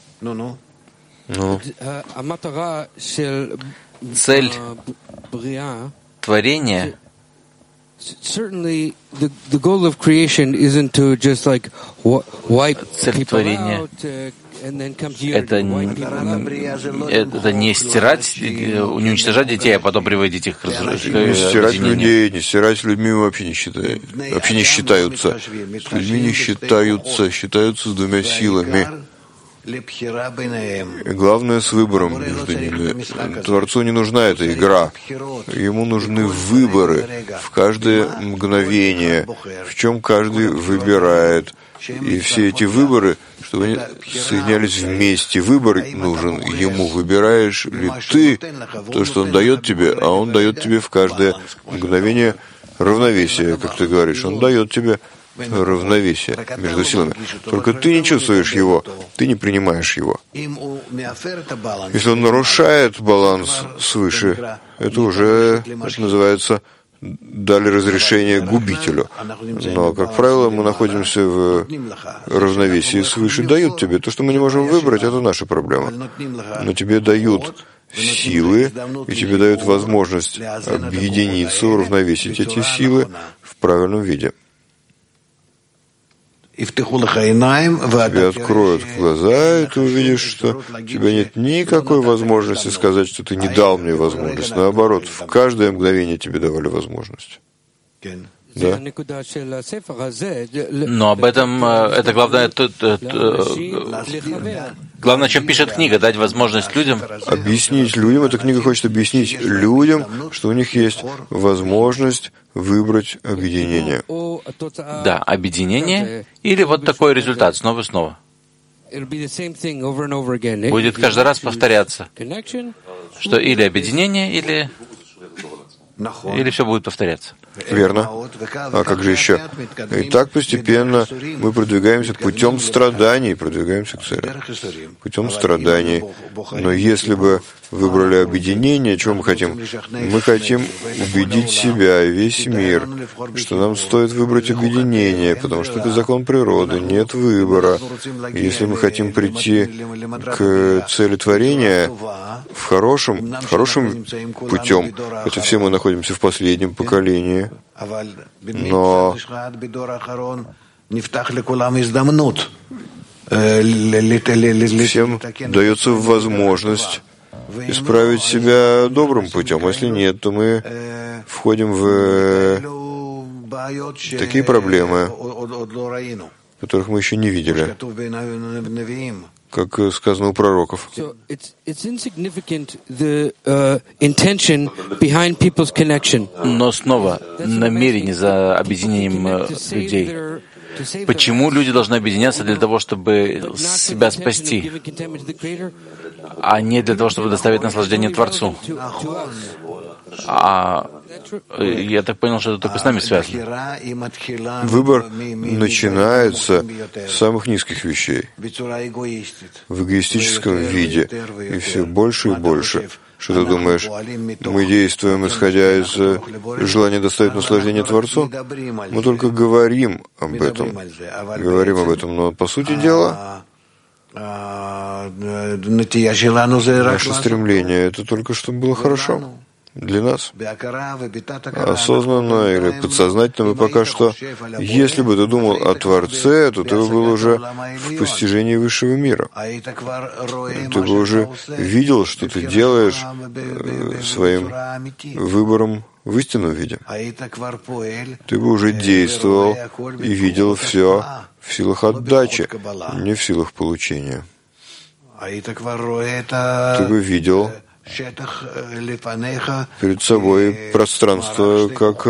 цель творения, certainly the goal of creation isn't to just like wipe people out and then come here это не стирать, не уничтожать детей, а потом приводить их к не стирать людей, не стирать с людьми вообще не считаются. С людьми не считаются с двумя силами. И главное, с выбором между ними. Творцу не нужна эта игра. Ему нужны выборы в каждое мгновение, в чем каждый выбирает. И все эти выборы, чтобы они соединялись вместе. Выбор нужен ему. Выбираешь ли ты то, что он дает тебе, а он дает тебе в каждое мгновение равновесие, как ты говоришь. Он дает тебе равновесие между силами. Только ты не чувствуешь его, ты не принимаешь его. Если он нарушает баланс свыше, это уже называется дали разрешение губителю. Но, как правило, мы находимся в равновесии свыше. Дают тебе. То, что мы не можем выбрать, это наша проблема. Но тебе дают силы, и тебе дают возможность объединиться, уравновесить эти силы в правильном виде. Тебе откроют глаза, и ты увидишь, что у тебя нет никакой возможности сказать, что ты не дал мне возможность. Наоборот, в каждое мгновение тебе давали возможность. Да? Но об этом, это главное, главное, о чем пишет книга, дать возможность людям. Объяснить людям, эта книга хочет объяснить людям, что у них есть возможность выбрать объединение. Да, объединение или вот такой результат снова и снова. Будет каждый раз повторяться, что или объединение, или все будет повторяться. Верно. А как же еще? И так постепенно мы продвигаемся путем страданий, продвигаемся к цели. Путем страданий. Но если бы выбрали объединение, чего мы хотим? Мы хотим убедить себя и весь мир, что нам стоит выбрать объединение, потому что это закон природы, нет выбора. Если мы хотим прийти к цели творения в хорошим путем, это все мы находимся в последнем поколении, но всем дается возможность исправить себя добрым путем. Если нет, то мы входим в такие проблемы, которых мы еще не видели, как сказано у пророков. Но снова намерение за объединением людей. Почему люди должны объединяться для того, чтобы себя спасти, а не для того, чтобы доставить наслаждение Творцу? Я так понял, что это только с нами связано. Выбор начинается с самых низких вещей, в эгоистическом виде, и все больше и больше. Что ты думаешь, мы действуем, исходя из желания доставить наслаждение Творцу? Мы только говорим об этом, но по сути дела наше стремление — это только чтобы было хорошо для нас. Осознанно или подсознательно мы пока что, если бы ты думал о Творце, то ты был уже в постижении высшего мира. Ты бы уже видел, что ты делаешь своим выбором в истинном виде. Ты бы уже действовал и видел все в силах отдачи, не в силах получения. Ты бы видел перед собой пространство как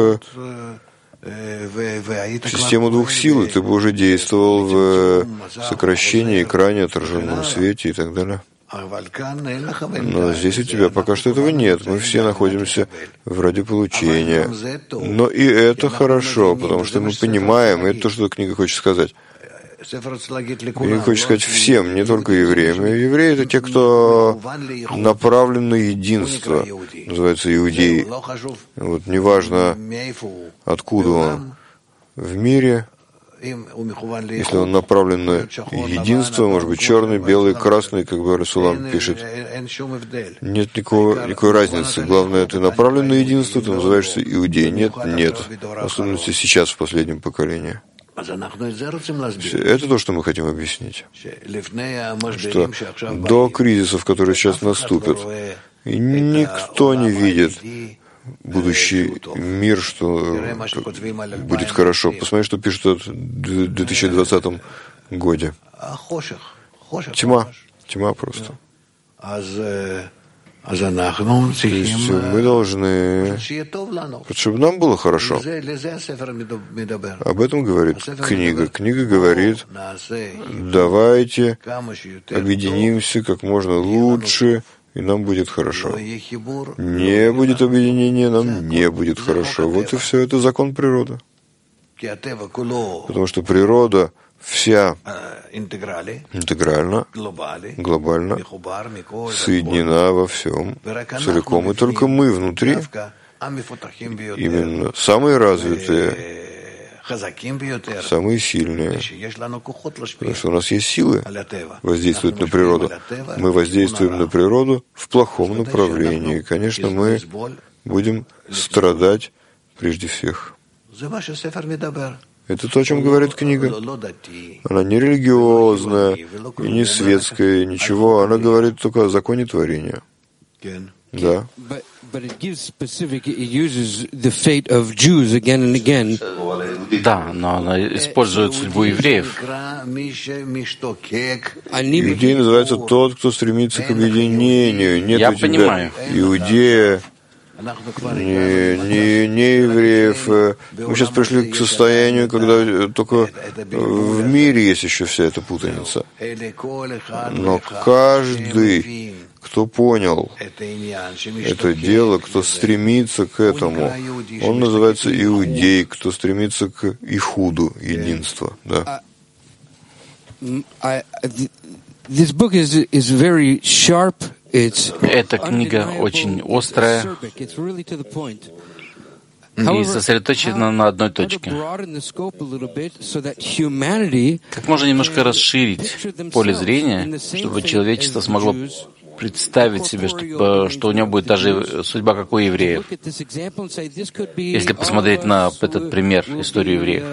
систему двух сил, и ты бы уже действовал в сокращении, экране, отраженном свете и так далее. Но здесь у тебя пока что этого нет. Мы все находимся в ради получения. Но и это хорошо, потому что мы понимаем, и это то, что книга хочет сказать. Книга хочет сказать всем, не только евреям. Евреи — это те, кто направлен на единство, называется иудеи. Вот неважно, откуда он в мире, Если он направлен на единство, может быть черный, белый, красный, как бы Расулам пишет. Нет никакой разницы. Главное, ты направлен на единство, ты называешься иудей. Нет. В особенности сейчас, в последнем поколении. Это то, что мы хотим объяснить. Что до кризисов, которые сейчас наступят, и никто не видит будущий мир, что будет хорошо. Посмотри, что пишут в 2020 году. Тьма просто. То есть мы должны, чтобы нам было хорошо. Об этом говорит книга. Книга говорит, давайте объединимся как можно лучше, и нам будет хорошо. Не будет объединения, нам не будет хорошо. Вот и все. Это закон природы. Потому что природа вся интегрально, глобально соединена во всем, целиком. И только мы внутри, именно самые развитые, самые сильные, потому что у нас есть силы воздействовать на природу. Мы воздействуем на природу в плохом направлении. И, конечно, мы будем страдать прежде всех. Это то, о чем говорит книга. Она не религиозная, и не светская, ничего. Она говорит только о законе творения. Да. Да, но она использует судьбу евреев. Иудей называется тот, кто стремится к объединению. Нет у тебя иудея, не евреев. Мы сейчас пришли к состоянию, когда только в мире есть еще вся эта путаница. Но каждый, кто понял это дело, кто стремится к этому, он называется иудей, кто стремится к ихуду, единству. Да. Эта книга очень острая и сосредоточена на одной точке. Как можно немножко расширить поле зрения, чтобы человечество смогло представить себе, что у него будет даже судьба, как у евреев. Если посмотреть на этот пример, историю евреев.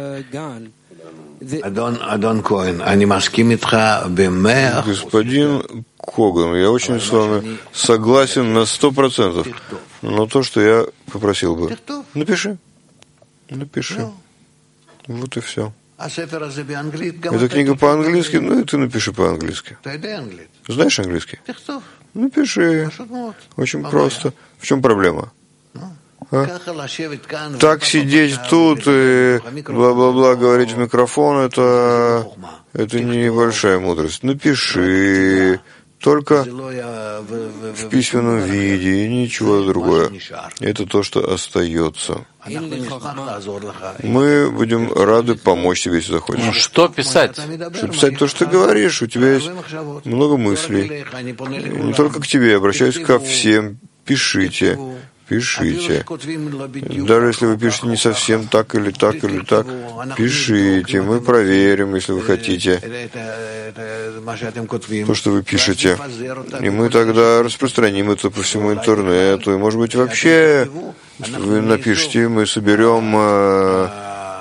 Господин Коган, я очень с вами согласен на 100%. Но то, что я попросил бы, напиши. Вот и все. Эта книга по-английски, ну и ты напиши по-английски. Знаешь английский? Напиши. Очень просто. В чем проблема? Так сидеть тут и бла-бла-бла говорить в микрофон, это небольшая мудрость. Напиши. Только в письменном виде и ничего другое. Это то, что остается. Мы будем рады помочь тебе, если захочешь. Ну, что писать? Что писать то, что ты говоришь. У тебя есть много мыслей. Не только к тебе, обращаюсь ко всем. Пишите. Даже если вы пишете не совсем так или так, пишите. Мы проверим, если вы хотите, то, что вы пишете. И мы тогда распространим это по всему интернету. И, может быть, вообще, если вы напишите, мы соберем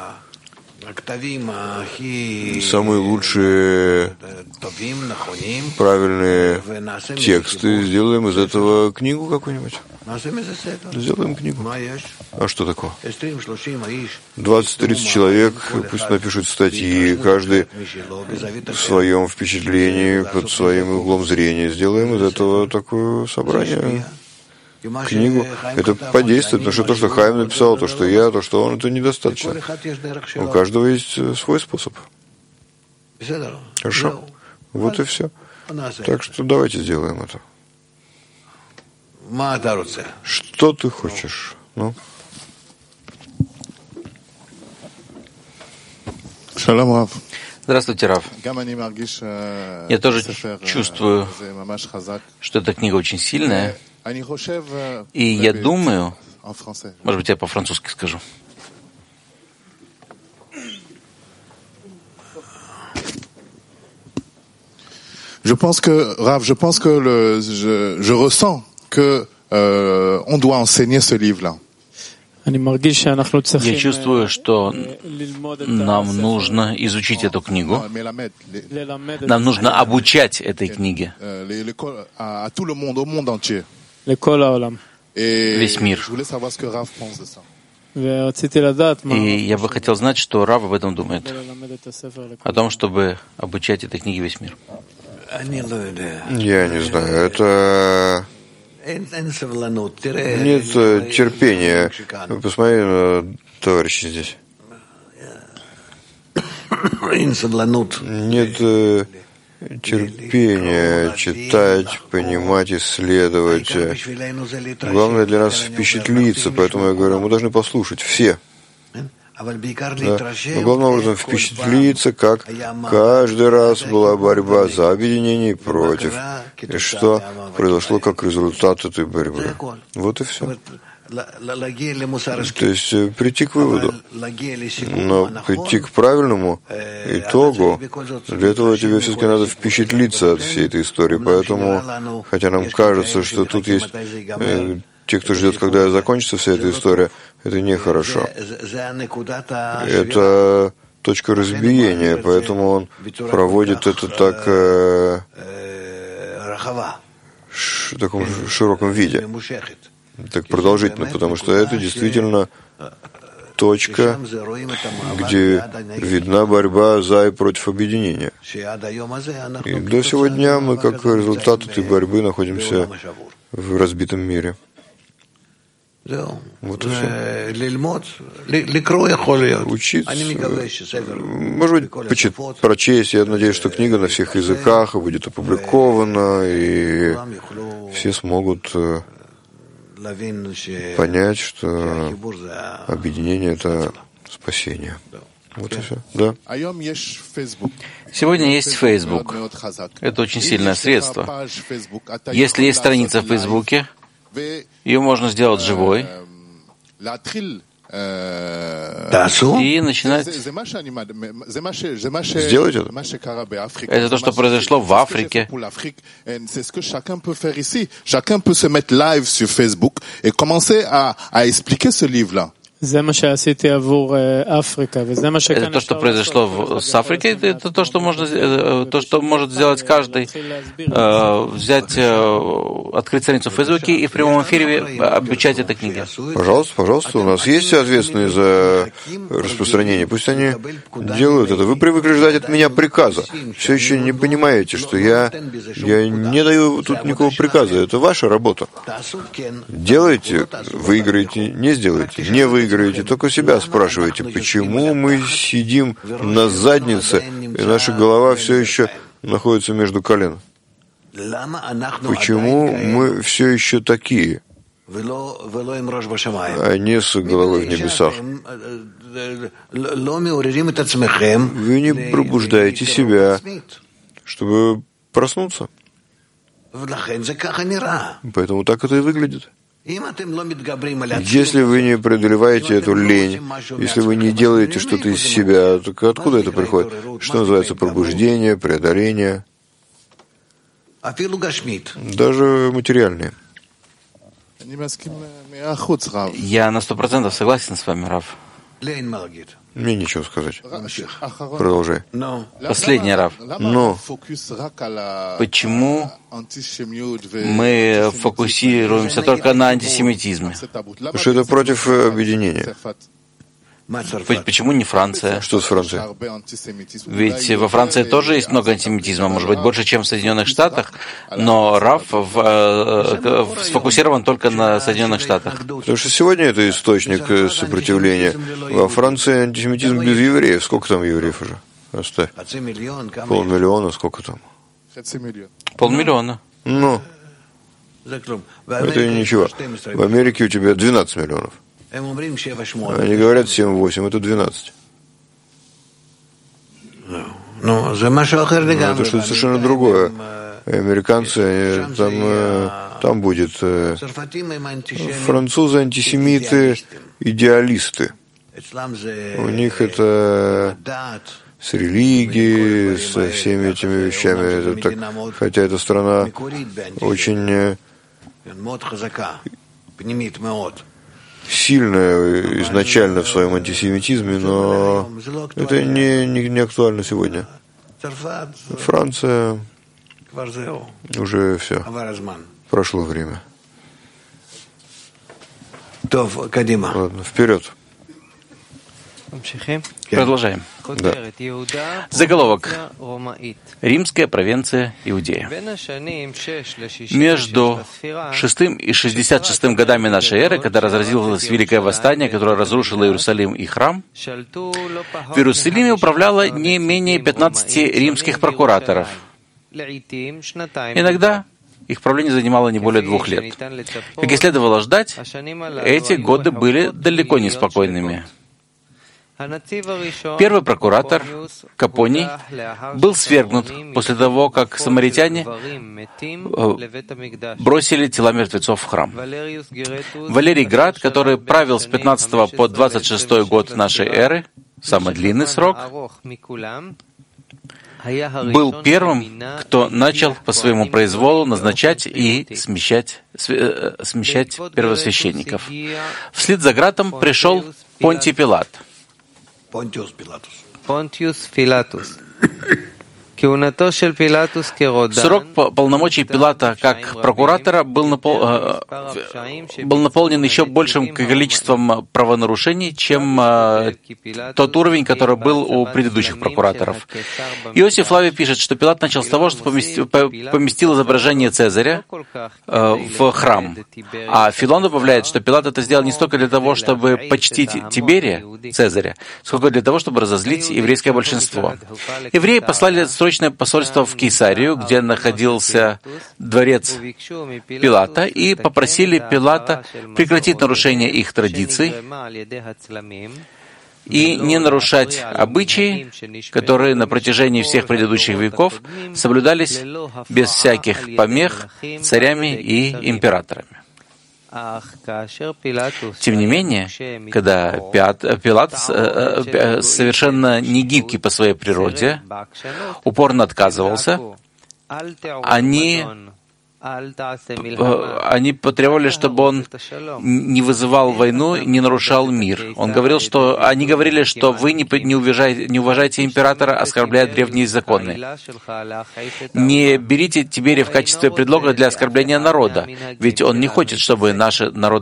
самые лучшие правильные тексты, сделаем из этого книгу какую-нибудь. Сделаем книгу. А что такое? 20-30 человек, пусть напишут статьи, каждый в своем впечатлении, под своим углом зрения. Сделаем из этого такое собрание. Книгу. Это подействует, потому что то, что Хайм написал, то, что я, то, что он, это недостаточно. У каждого есть свой способ. Хорошо? Вот и все. Так что давайте сделаем это. Что ты хочешь? Ну? Здравствуйте, Рав. Я тоже чувствую, что эта книга очень сильная. И я думаю, может быть, я по-французски скажу. Je pense que je ressens que on doit enseigner ce livre-là. Я чувствую, что нам нужно изучить эту книгу. Нам нужно обучать этой книге. Весь мир. И я бы хотел знать, что Рав об этом думает. О том, чтобы обучать этой книге весь мир. Я не знаю, это... Нет терпения. Посмотри на товарищей здесь. Нет терпения читать, понимать, исследовать. Главное для нас впечатлиться, поэтому я говорю, мы должны послушать все. Да. Но главным образом впечатлиться, как каждый раз была борьба за объединение и против, и что произошло как результат этой борьбы. Вот и все. То есть прийти к выводу, но прийти к правильному итогу, для этого тебе все-таки надо впечатлиться от всей этой истории. Поэтому, хотя нам кажется, что тут есть те, кто ждет, когда закончится вся эта история, это нехорошо. Это точка разбиения, поэтому он проводит это так в таком широком виде, так продолжительно, потому что это действительно точка, где видна борьба за и против объединения. И до сего дня мы, как результат этой борьбы, находимся в разбитом мире. Вот и все. Учиться. Может быть, прочесть. Я надеюсь, что книга на всех языках будет опубликована, и все смогут понять, что объединение — это спасение. Вот и все. Да. Сегодня есть Facebook. Это очень сильное средство. Если есть страница в Фейсбуке, ее можно сделать живой и начинать. Сделать это? Это то, что произошло в Африке. Chacun peut se mettre live sur Facebook et commencer à expliquer ce livre-là. Это то, что произошло с Африкой, это то, что может сделать каждый. Взять, открыть страницу в Фейсбуке и в прямом эфире обучать этой книге. Пожалуйста, пожалуйста, у нас есть ответственные за распространение. Пусть они делают это. Вы привыкли ждать от меня приказа. Все еще не понимаете, что я не даю тут никакого приказа. Это ваша работа. Делайте, выиграете, не сделаете, не выиграете. Только себя спрашиваете, почему мы сидим на заднице, и наша голова все еще находится между колен? Почему мы все еще такие, а не с головой в небесах? Вы не пробуждаете себя, чтобы проснуться. Поэтому так это и выглядит. Если вы не преодолеваете эту лень, если вы не делаете что-то из себя, так откуда это приходит? Что называется пробуждение, преодоление? Даже материальные. Я на 100% согласен с вами, Рав. Мне нечего сказать. Продолжай. Последний, Рав. Но почему мы фокусируемся только на антисемитизме? потому что это против объединения. Почему не Франция? Что с Францией? Ведь во Франции тоже есть много антисемитизма, может быть, больше, чем в Соединенных Штатах, но Рав сфокусирован только на Соединенных Штатах. Потому что сегодня это источник сопротивления. Во Франции антисемитизм без евреев. Сколько там евреев уже? Оставь. 500 000, сколько там? 500 000. Ну, это ничего. В Америке у тебя 12 миллионов. Они говорят 7-8, это 12. Это что-то совершенно другое. Американцы, там будет французы, антисемиты, идеалисты. У них это с религией, со всеми этими вещами. Хотя эта страна очень сильная изначально в своем антисемитизме, но это не актуально сегодня. Франция уже все. Прошло время. Ладно, вперед. Продолжаем. Да. Заголовок. Римская провинция Иудея. Между 6 и 66 годами нашей эры, когда разразилось Великое Восстание, которое разрушило Иерусалим и храм, в Иерусалиме управляло не менее 15 римских прокураторов. Иногда их правление занимало не более 2 лет. Как и следовало ждать, эти годы были далеко не спокойными. Первый прокуратор, Капоний, был свергнут после того, как самаритяне бросили тела мертвецов в храм. Валерий Град, который правил с 15 по 26 год нашей эры, самый длинный срок, был первым, кто начал по своему произволу назначать и смещать первосвященников. Вслед за Градом пришел Понтий Пилат. Понтиус Пилатус. Срок полномочий Пилата как прокуратора был наполнен еще большим количеством правонарушений, чем тот уровень, который был у предыдущих прокураторов. Иосиф Флавий пишет, что Пилат начал с того, что поместил изображение Цезаря в храм. А Филон добавляет, что Пилат это сделал не столько для того, чтобы почтить Тиберия, Цезаря, сколько для того, чтобы разозлить еврейское большинство. Евреи послали срочное посольство в Кейсарию, где находился дворец Пилата, и попросили Пилата прекратить нарушение их традиций и не нарушать обычаи, которые на протяжении всех предыдущих веков соблюдались без всяких помех царями и императорами. Тем не менее, когда Пилат, совершенно негибкий по своей природе, упорно отказывался, они потребовали, чтобы он не вызывал войну, не нарушал мир. Они говорили, что вы не уважаете императора, оскорбляя древние законы. Не берите Тиберия в качестве предлога для оскорбления народа, ведь он не хочет, чтобы наши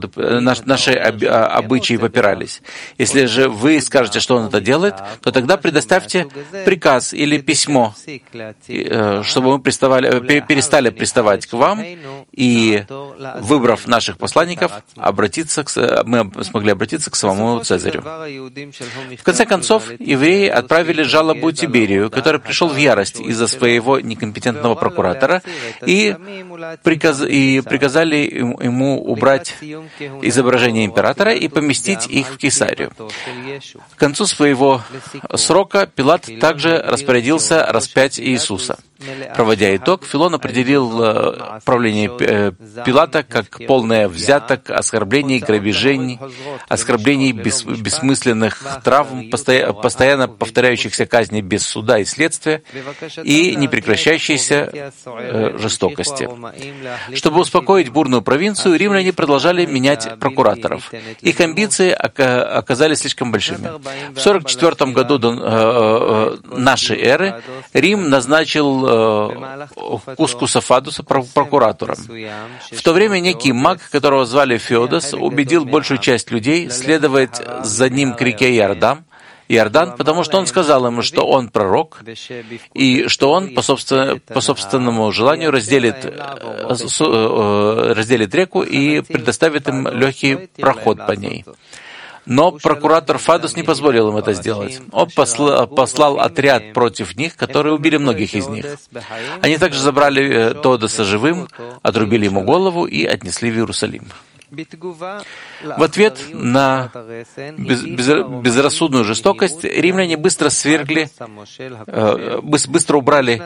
обычаи попирались. Если же вы скажете, что он это делает, то тогда предоставьте приказ или письмо, чтобы мы перестали приставать к вам, и, выбрав наших посланников, мы смогли обратиться к самому Цезарю. В конце концов, евреи отправили жалобу Тиберию, который пришел в ярость из-за своего некомпетентного прокуратора, и приказали ему убрать изображение императора и поместить их в Кейсарию. К концу своего срока Пилат также распорядился распять Иисуса. Проводя итог, Филон определил правление Пилата как полное взяток, оскорблений, грабежей, оскорблений, бессмысленных травм, постоянно повторяющихся казней без суда и следствия и непрекращающейся жестокости. Чтобы успокоить бурную провинцию, римляне продолжали менять прокураторов. Их амбиции оказались слишком большими. В 44 году до нашей эры Рим назначил Кускуса Фадуса прокуратором. В то время некий маг, которого звали Феодос, убедил большую часть людей следовать за ним к реке Иордан, потому что он сказал ему, что он пророк, и что он по собственному желанию разделит реку и предоставит им легкий проход по ней. Но прокуратор Фадус не позволил им это сделать. Он послал отряд против них, которые убили многих из них. Они также забрали Теодоса живым, отрубили ему голову и отнесли в Иерусалим. В ответ на безрассудную жестокость римляне быстро убрали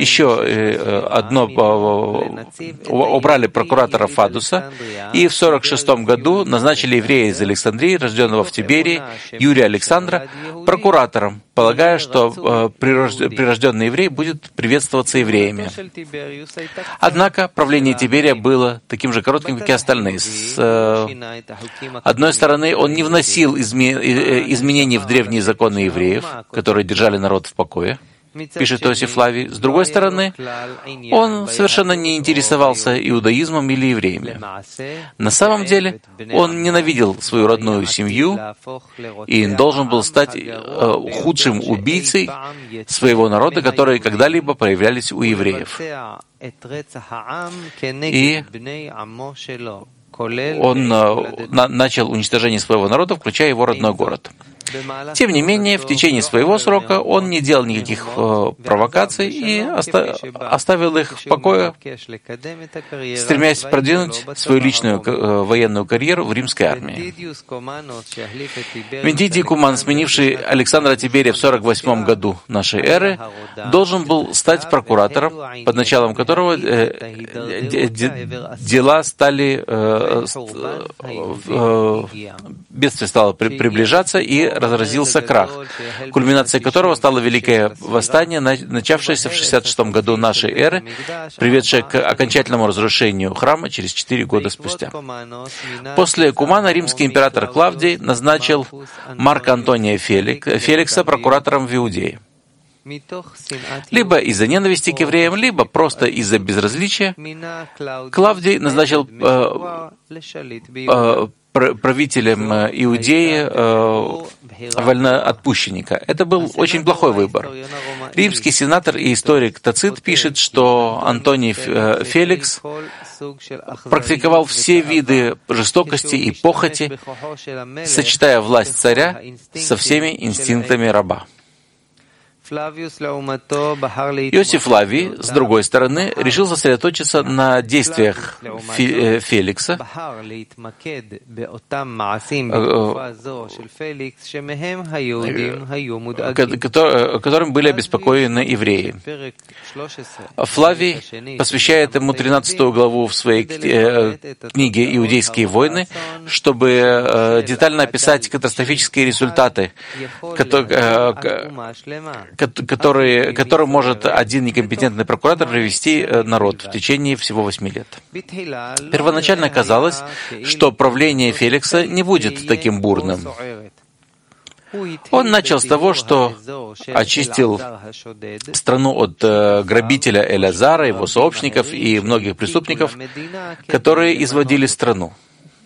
убрали прокуратора Фадуса, и в 46 году назначили еврея из Александрии, рожденного в Тиберии, Юрия Александра, прокуратором, полагая, что прирожденный еврей будет приветствоваться евреями. Однако правление Тиберия было таким же коротким, как и остальные. С одной стороны, он не вносил изменений в древние законы евреев, которые держали народ в покое, пишет Иосиф Флавий. С другой стороны, он совершенно не интересовался иудаизмом или евреями. На самом деле, он ненавидел свою родную семью и должен был стать худшим убийцей своего народа, которые когда-либо проявлялись у евреев. И он начал уничтожение своего народа, включая его родной город. Тем не менее, в течение своего срока он не делал никаких провокаций и оставил их в покое, стремясь продвинуть свою личную военную карьеру в римской армии. Вентидий Куман, сменивший Александра Тиберия в 48 году нашей эры, должен был стать прокуратором, под началом которого дела стали, бедствие стало приближаться и разразился крах, кульминацией которого стало Великое Восстание, начавшееся в 66 году нашей эры, приведшее к окончательному разрушению храма через 4 года спустя. После Кумана римский император Клавдий назначил Марка Антония Феликса прокуратором в Иудее. Либо из-за ненависти к евреям, либо просто из-за безразличия, Клавдий назначил правителем Иудеи вольноотпущенника. Это был очень плохой выбор. Римский сенатор и историк Тацит пишет, что Антоний Феликс практиковал все виды жестокости и похоти, сочетая власть царя со всеми инстинктами раба. Иосиф Флавий, с другой стороны, решил сосредоточиться на действиях Феликса, которым были обеспокоены евреи. Флавий посвящает ему 13 главу в своей книге «Иудейские войны», чтобы детально описать катастрофические результаты, который может один некомпетентный прокуратор привести народ в течение всего 8 лет. Первоначально казалось, что правление Феликса не будет таким бурным. Он начал с того, что очистил страну от грабителя Элязара, его сообщников и многих преступников, которые изводили страну.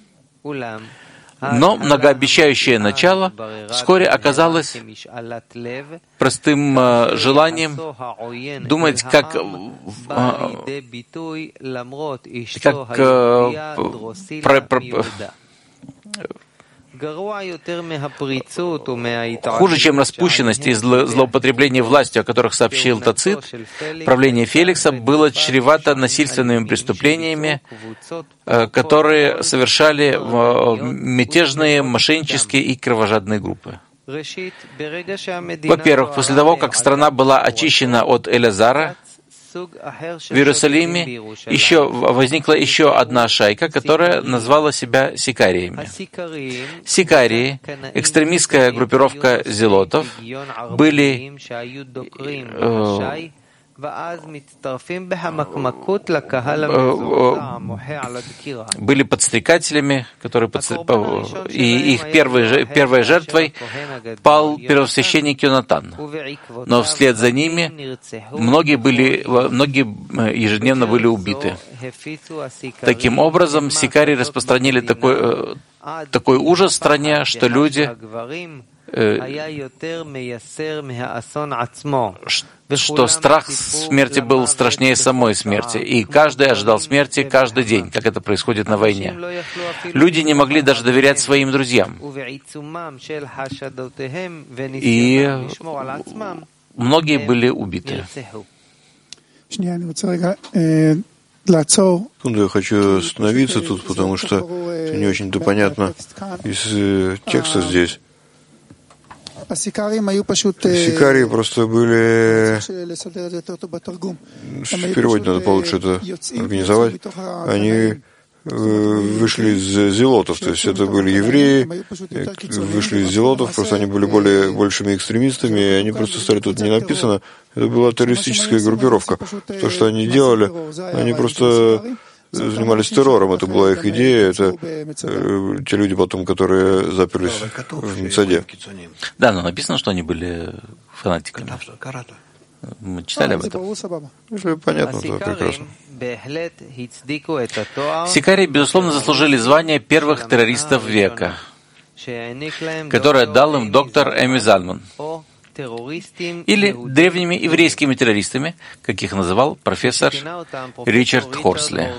Но многообещающее начало вскоре оказалось простым желанием думать, как хуже, чем распущенность и злоупотребление властью, о которых сообщил Тацит, правление Феликса было чревато насильственными преступлениями, которые совершали мятежные, мошеннические и кровожадные группы. Во-первых, после того, как страна была очищена от Элязара, в Иерусалиме возникла еще одна шайка, которая назвала себя сикариями. Сикарии, экстремистская группировка зелотов, были подстрекателями, и их первой жертвой пал первосвященник Йонатан. Но вслед за ними многие ежедневно были убиты. Таким образом, сикарии распространили такой ужас в стране, что люди что страх смерти был страшнее самой смерти, и каждый ожидал смерти каждый день, как это происходит на войне. Люди не могли даже доверять своим друзьям, и многие были убиты. Секунду, я хочу остановиться тут, потому что это не очень-то понятно из текста здесь. Сикарии просто были... В переводе надо получше это организовать. Они вышли из зелотов, то есть это были евреи, вышли из зелотов, просто они были большими экстремистами, и они просто стали, тут не написано, это была террористическая группировка. То, что они делали, они просто занимались террором, это была их идея, это те люди потом, которые заперлись в Мецаде. Да, но написано, что они были фанатиками. Мы читали об этом. Понятно, да, прекрасно. Сикари, безусловно, заслужили звание первых террористов века, которое дал им доктор Эми Зальман, или древними еврейскими террористами, как их называл профессор Ричард Хорсли.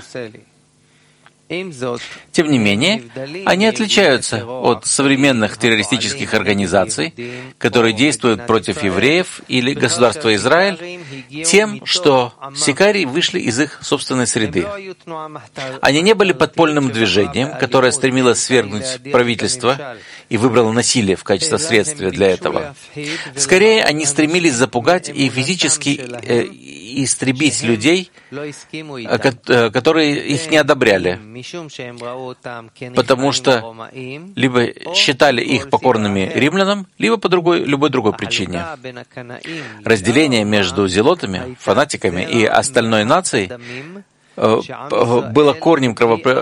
Тем не менее, они отличаются от современных террористических организаций, которые действуют против евреев или государства Израиль, тем, что сикари вышли из их собственной среды. Они не были подпольным движением, которое стремилось свергнуть правительство и выбрало насилие в качестве следствия для этого. Скорее, они стремились запугать и физически истребить людей, которые их не одобряли, потому что либо считали их покорными римлянам, либо по любой другой причине. Разделение между зелотами, фанатиками и остальной нацией было корнем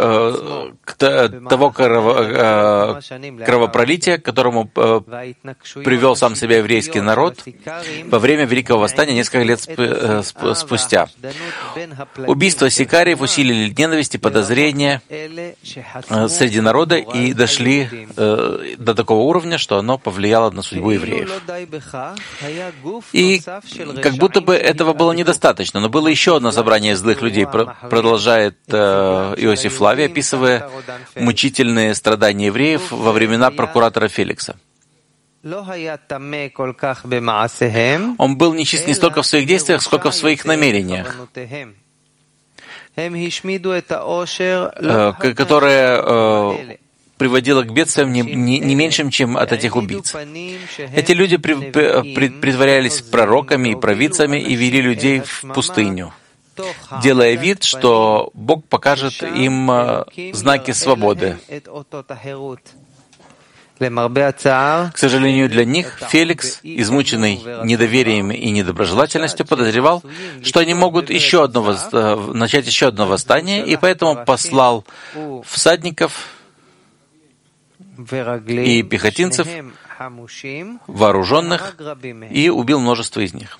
того кровопролития, к которому привел сам себя еврейский народ во время Великого Восстания несколько лет спустя. Убийства сикариев усилили ненависть и подозрения среди народа и дошли до такого уровня, что оно повлияло на судьбу евреев. И как будто бы этого было недостаточно, но было еще одно собрание злых людей, продолжает Иосиф Флавий, описывая мучительные страдания евреев во времена прокуратора Феликса. Он был нечист не столько в своих действиях, сколько в своих намерениях, которое приводило к бедствиям не меньшим, чем от этих убийц. Эти люди притворялись пророками и провидцами и вели людей в пустыню, делая вид, что Бог покажет им знаки свободы. К сожалению для них, Феликс, измученный недоверием и недоброжелательностью, подозревал, что они могут начать еще одно восстание, и поэтому послал всадников и пехотинцев, вооруженных, и убил множество из них.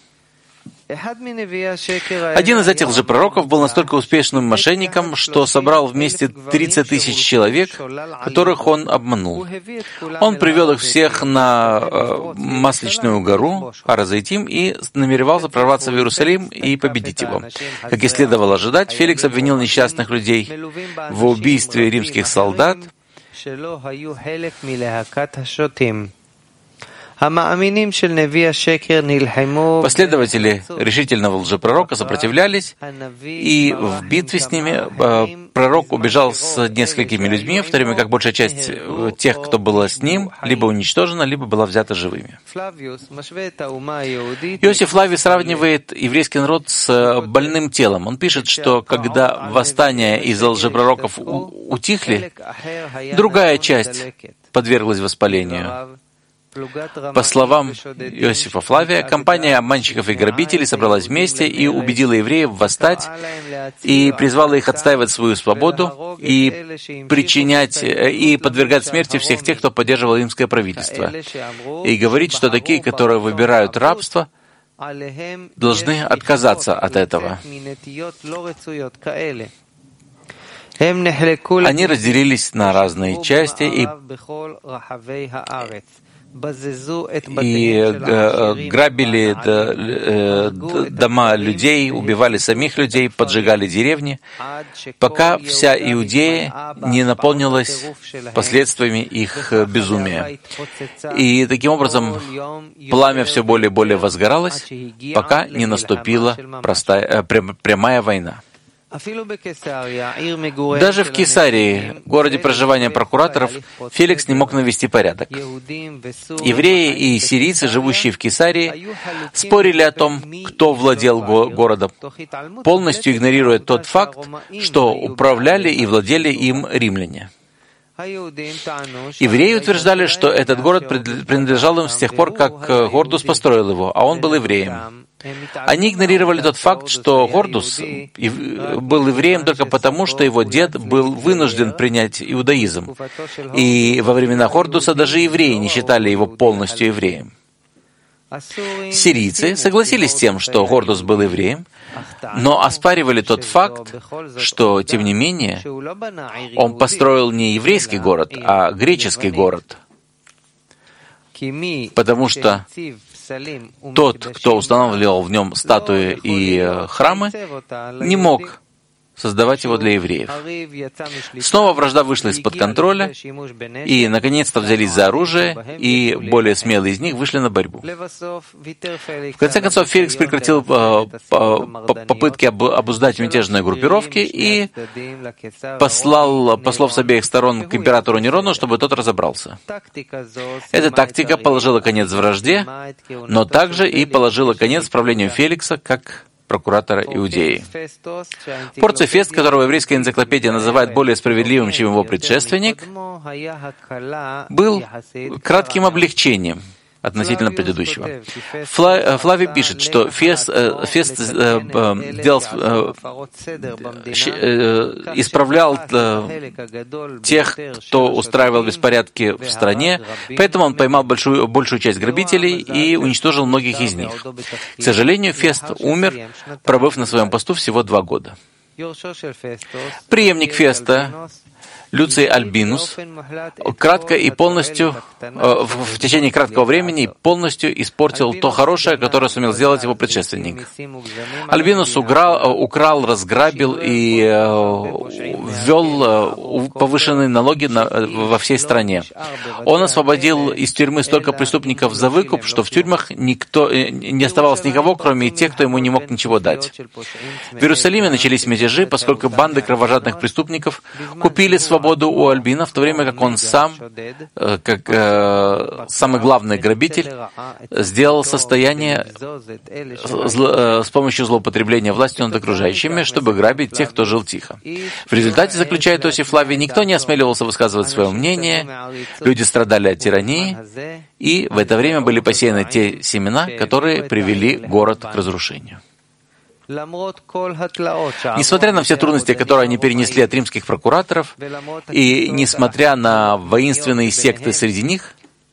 Один из этих лжепророков был настолько успешным мошенником, что собрал вместе 30 тысяч человек, которых он обманул. Он привел их всех на Масличную гору, Ар-Зайтим, и намеревался прорваться в Иерусалим и победить его. Как и следовало ожидать, Феликс обвинил несчастных людей в убийстве римских солдат, Последователи решительного лжепророка сопротивлялись, и в битве с ними пророк убежал с несколькими людьми, в то время как большая часть тех, кто была с ним, либо уничтожена, либо была взята живыми. Иосиф Флавий сравнивает еврейский народ с больным телом. Он пишет, что когда восстания из-за лжепророков утихли, другая часть подверглась воспалению. По словам Иосифа Флавия, компания обманщиков и грабителей собралась вместе и убедила евреев восстать и призвала их отстаивать свою свободу и подвергать смерти всех тех, кто поддерживал римское правительство, и говорить, что такие, которые выбирают рабство, должны отказаться от этого. Они разделились на разные части и грабили дома людей, убивали самих людей, поджигали деревни, пока вся Иудея не наполнилась последствиями их безумия. И таким образом пламя все более и более возгоралось, пока не наступила прямая война. Даже в Кесарии, городе проживания прокураторов, Феликс не мог навести порядок. Евреи и сирийцы, живущие в Кесарии, спорили о том, кто владел городом, полностью игнорируя тот факт, что управляли и владели им римляне. Евреи утверждали, что этот город принадлежал им с тех пор, как Гордус построил его, а он был евреем. Они игнорировали тот факт, что Гордус был евреем только потому, что его дед был вынужден принять иудаизм. И во времена Гордуса даже евреи не считали его полностью евреем. Сирийцы согласились с тем, что Гордус был евреем, но оспаривали тот факт, что, тем не менее, он построил не еврейский город, а греческий город, потому что тот, кто устанавливал в нем статуи и храмы, не мог создавать его для евреев. Снова вражда вышла из-под контроля, и, наконец-то, взялись за оружие, и более смелые из них вышли на борьбу. В конце концов, Феликс прекратил попытки обуздать мятежные группировки и послал послов с обеих сторон к императору Нерону, чтобы тот разобрался. Эта тактика положила конец вражде, но также и положила конец правлению Феликса как прокуратора Иудеи. Порций Фест, которого еврейская энциклопедия называет более справедливым, чем его предшественник, был кратким облегчением относительно предыдущего. Флавий пишет, что Фест исправлял тех, кто устраивал беспорядки в стране, поэтому он поймал большую часть грабителей и уничтожил многих из них. К сожалению, Фест умер, пробыв на своем посту всего 2 года. Преемник Феста, Люций Альбинус, кратко и полностью, в течение краткого времени полностью испортил то хорошее, которое сумел сделать его предшественник. Альбинус украл, разграбил и ввел повышенные налоги во всей стране. Он освободил из тюрьмы столько преступников за выкуп, что в тюрьмах не оставалось никого, кроме тех, кто ему не мог ничего дать. В Иерусалиме начались мятежи, поскольку банды кровожадных преступников купили свободу у Альбина, в то время как он сам, как самый главный грабитель, сделал состояние с помощью злоупотребления властью над окружающими, чтобы грабить тех, кто жил тихо. В результате, заключает Иосиф Флавий, никто не осмеливался высказывать свое мнение, люди страдали от тирании, и в это время были посеяны те семена, которые привели город к разрушению. Несмотря на все трудности, которые они перенесли от римских прокураторов, и несмотря на воинственные секты среди них,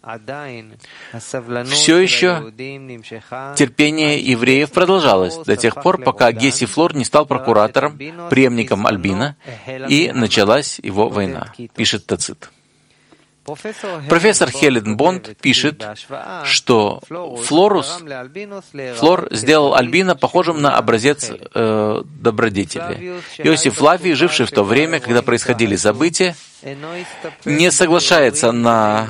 все еще терпение евреев продолжалось до тех пор, пока Гесифлор не стал прокуратором, преемником Альбина, и началась его война, пишет Тацит. Профессор Хелен Бонд пишет, что Флор сделал Альбина похожим на образец добродетели. Иосиф Флавий, живший в то время, когда происходили события, не соглашается на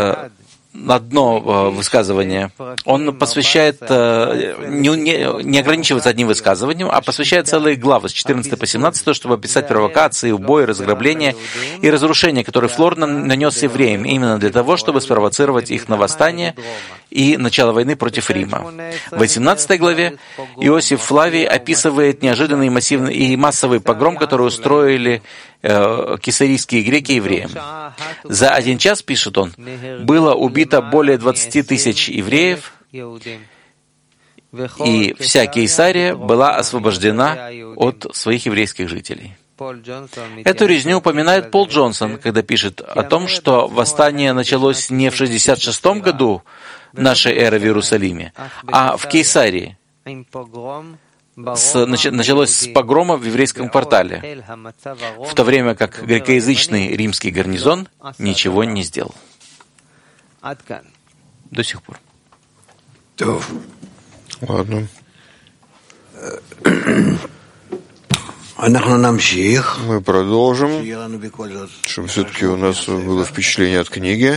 одно высказывание. Он посвящает, не ограничивается одним высказыванием, а посвящает целые главы с 14 по 17, чтобы описать провокации, убои, разграбления и разрушения, которые Флор нанес евреям, именно для того, чтобы спровоцировать их на восстание и начало войны против Рима. В 18 главе Иосиф Флавий описывает неожиданный массивный и массовый погром, который устроили кесарийские греки евреям. За 1 час, пишет он, было убито более 20 тысяч евреев, и вся Кейсария была освобождена от своих еврейских жителей. Эту резню упоминает Пол Джонсон, когда пишет о том, что восстание началось не в 66 году нашей эры в Иерусалиме, а в Кейсарии. Началось с погрома в еврейском квартале, в то время как грекоязычный римский гарнизон ничего не сделал. До сих пор. Ладно. Мы продолжим, чтобы все-таки у нас было впечатление от книги.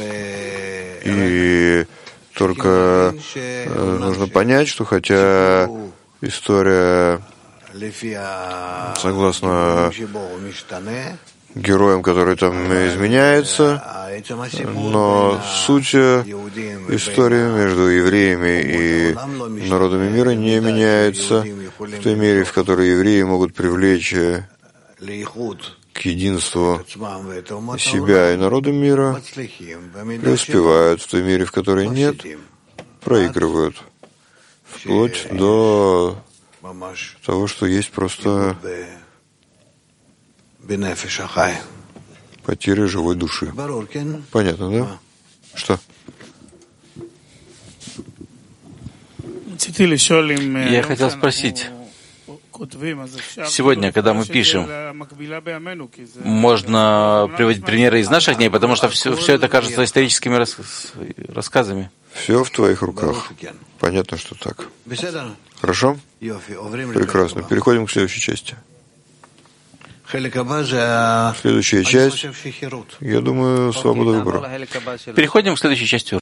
И только нужно понять, что хотя история согласно героям, которые там изменяются, но суть истории между евреями и народами мира не меняется в той мере, в которой евреи могут привлечь к единству себя и народа мира, преуспевают в той мере, в которой нет, проигрывают, вплоть до того, что есть просто потеря живой души. Понятно, да? Что? Я хотел спросить, сегодня, когда мы пишем, можно приводить примеры из наших дней, потому что все это кажется историческими рассказами. Все в твоих руках. Понятно, что так. Хорошо? Прекрасно. Переходим к следующей части. Следующая часть, я думаю, свобода выбора. Переходим к следующей части.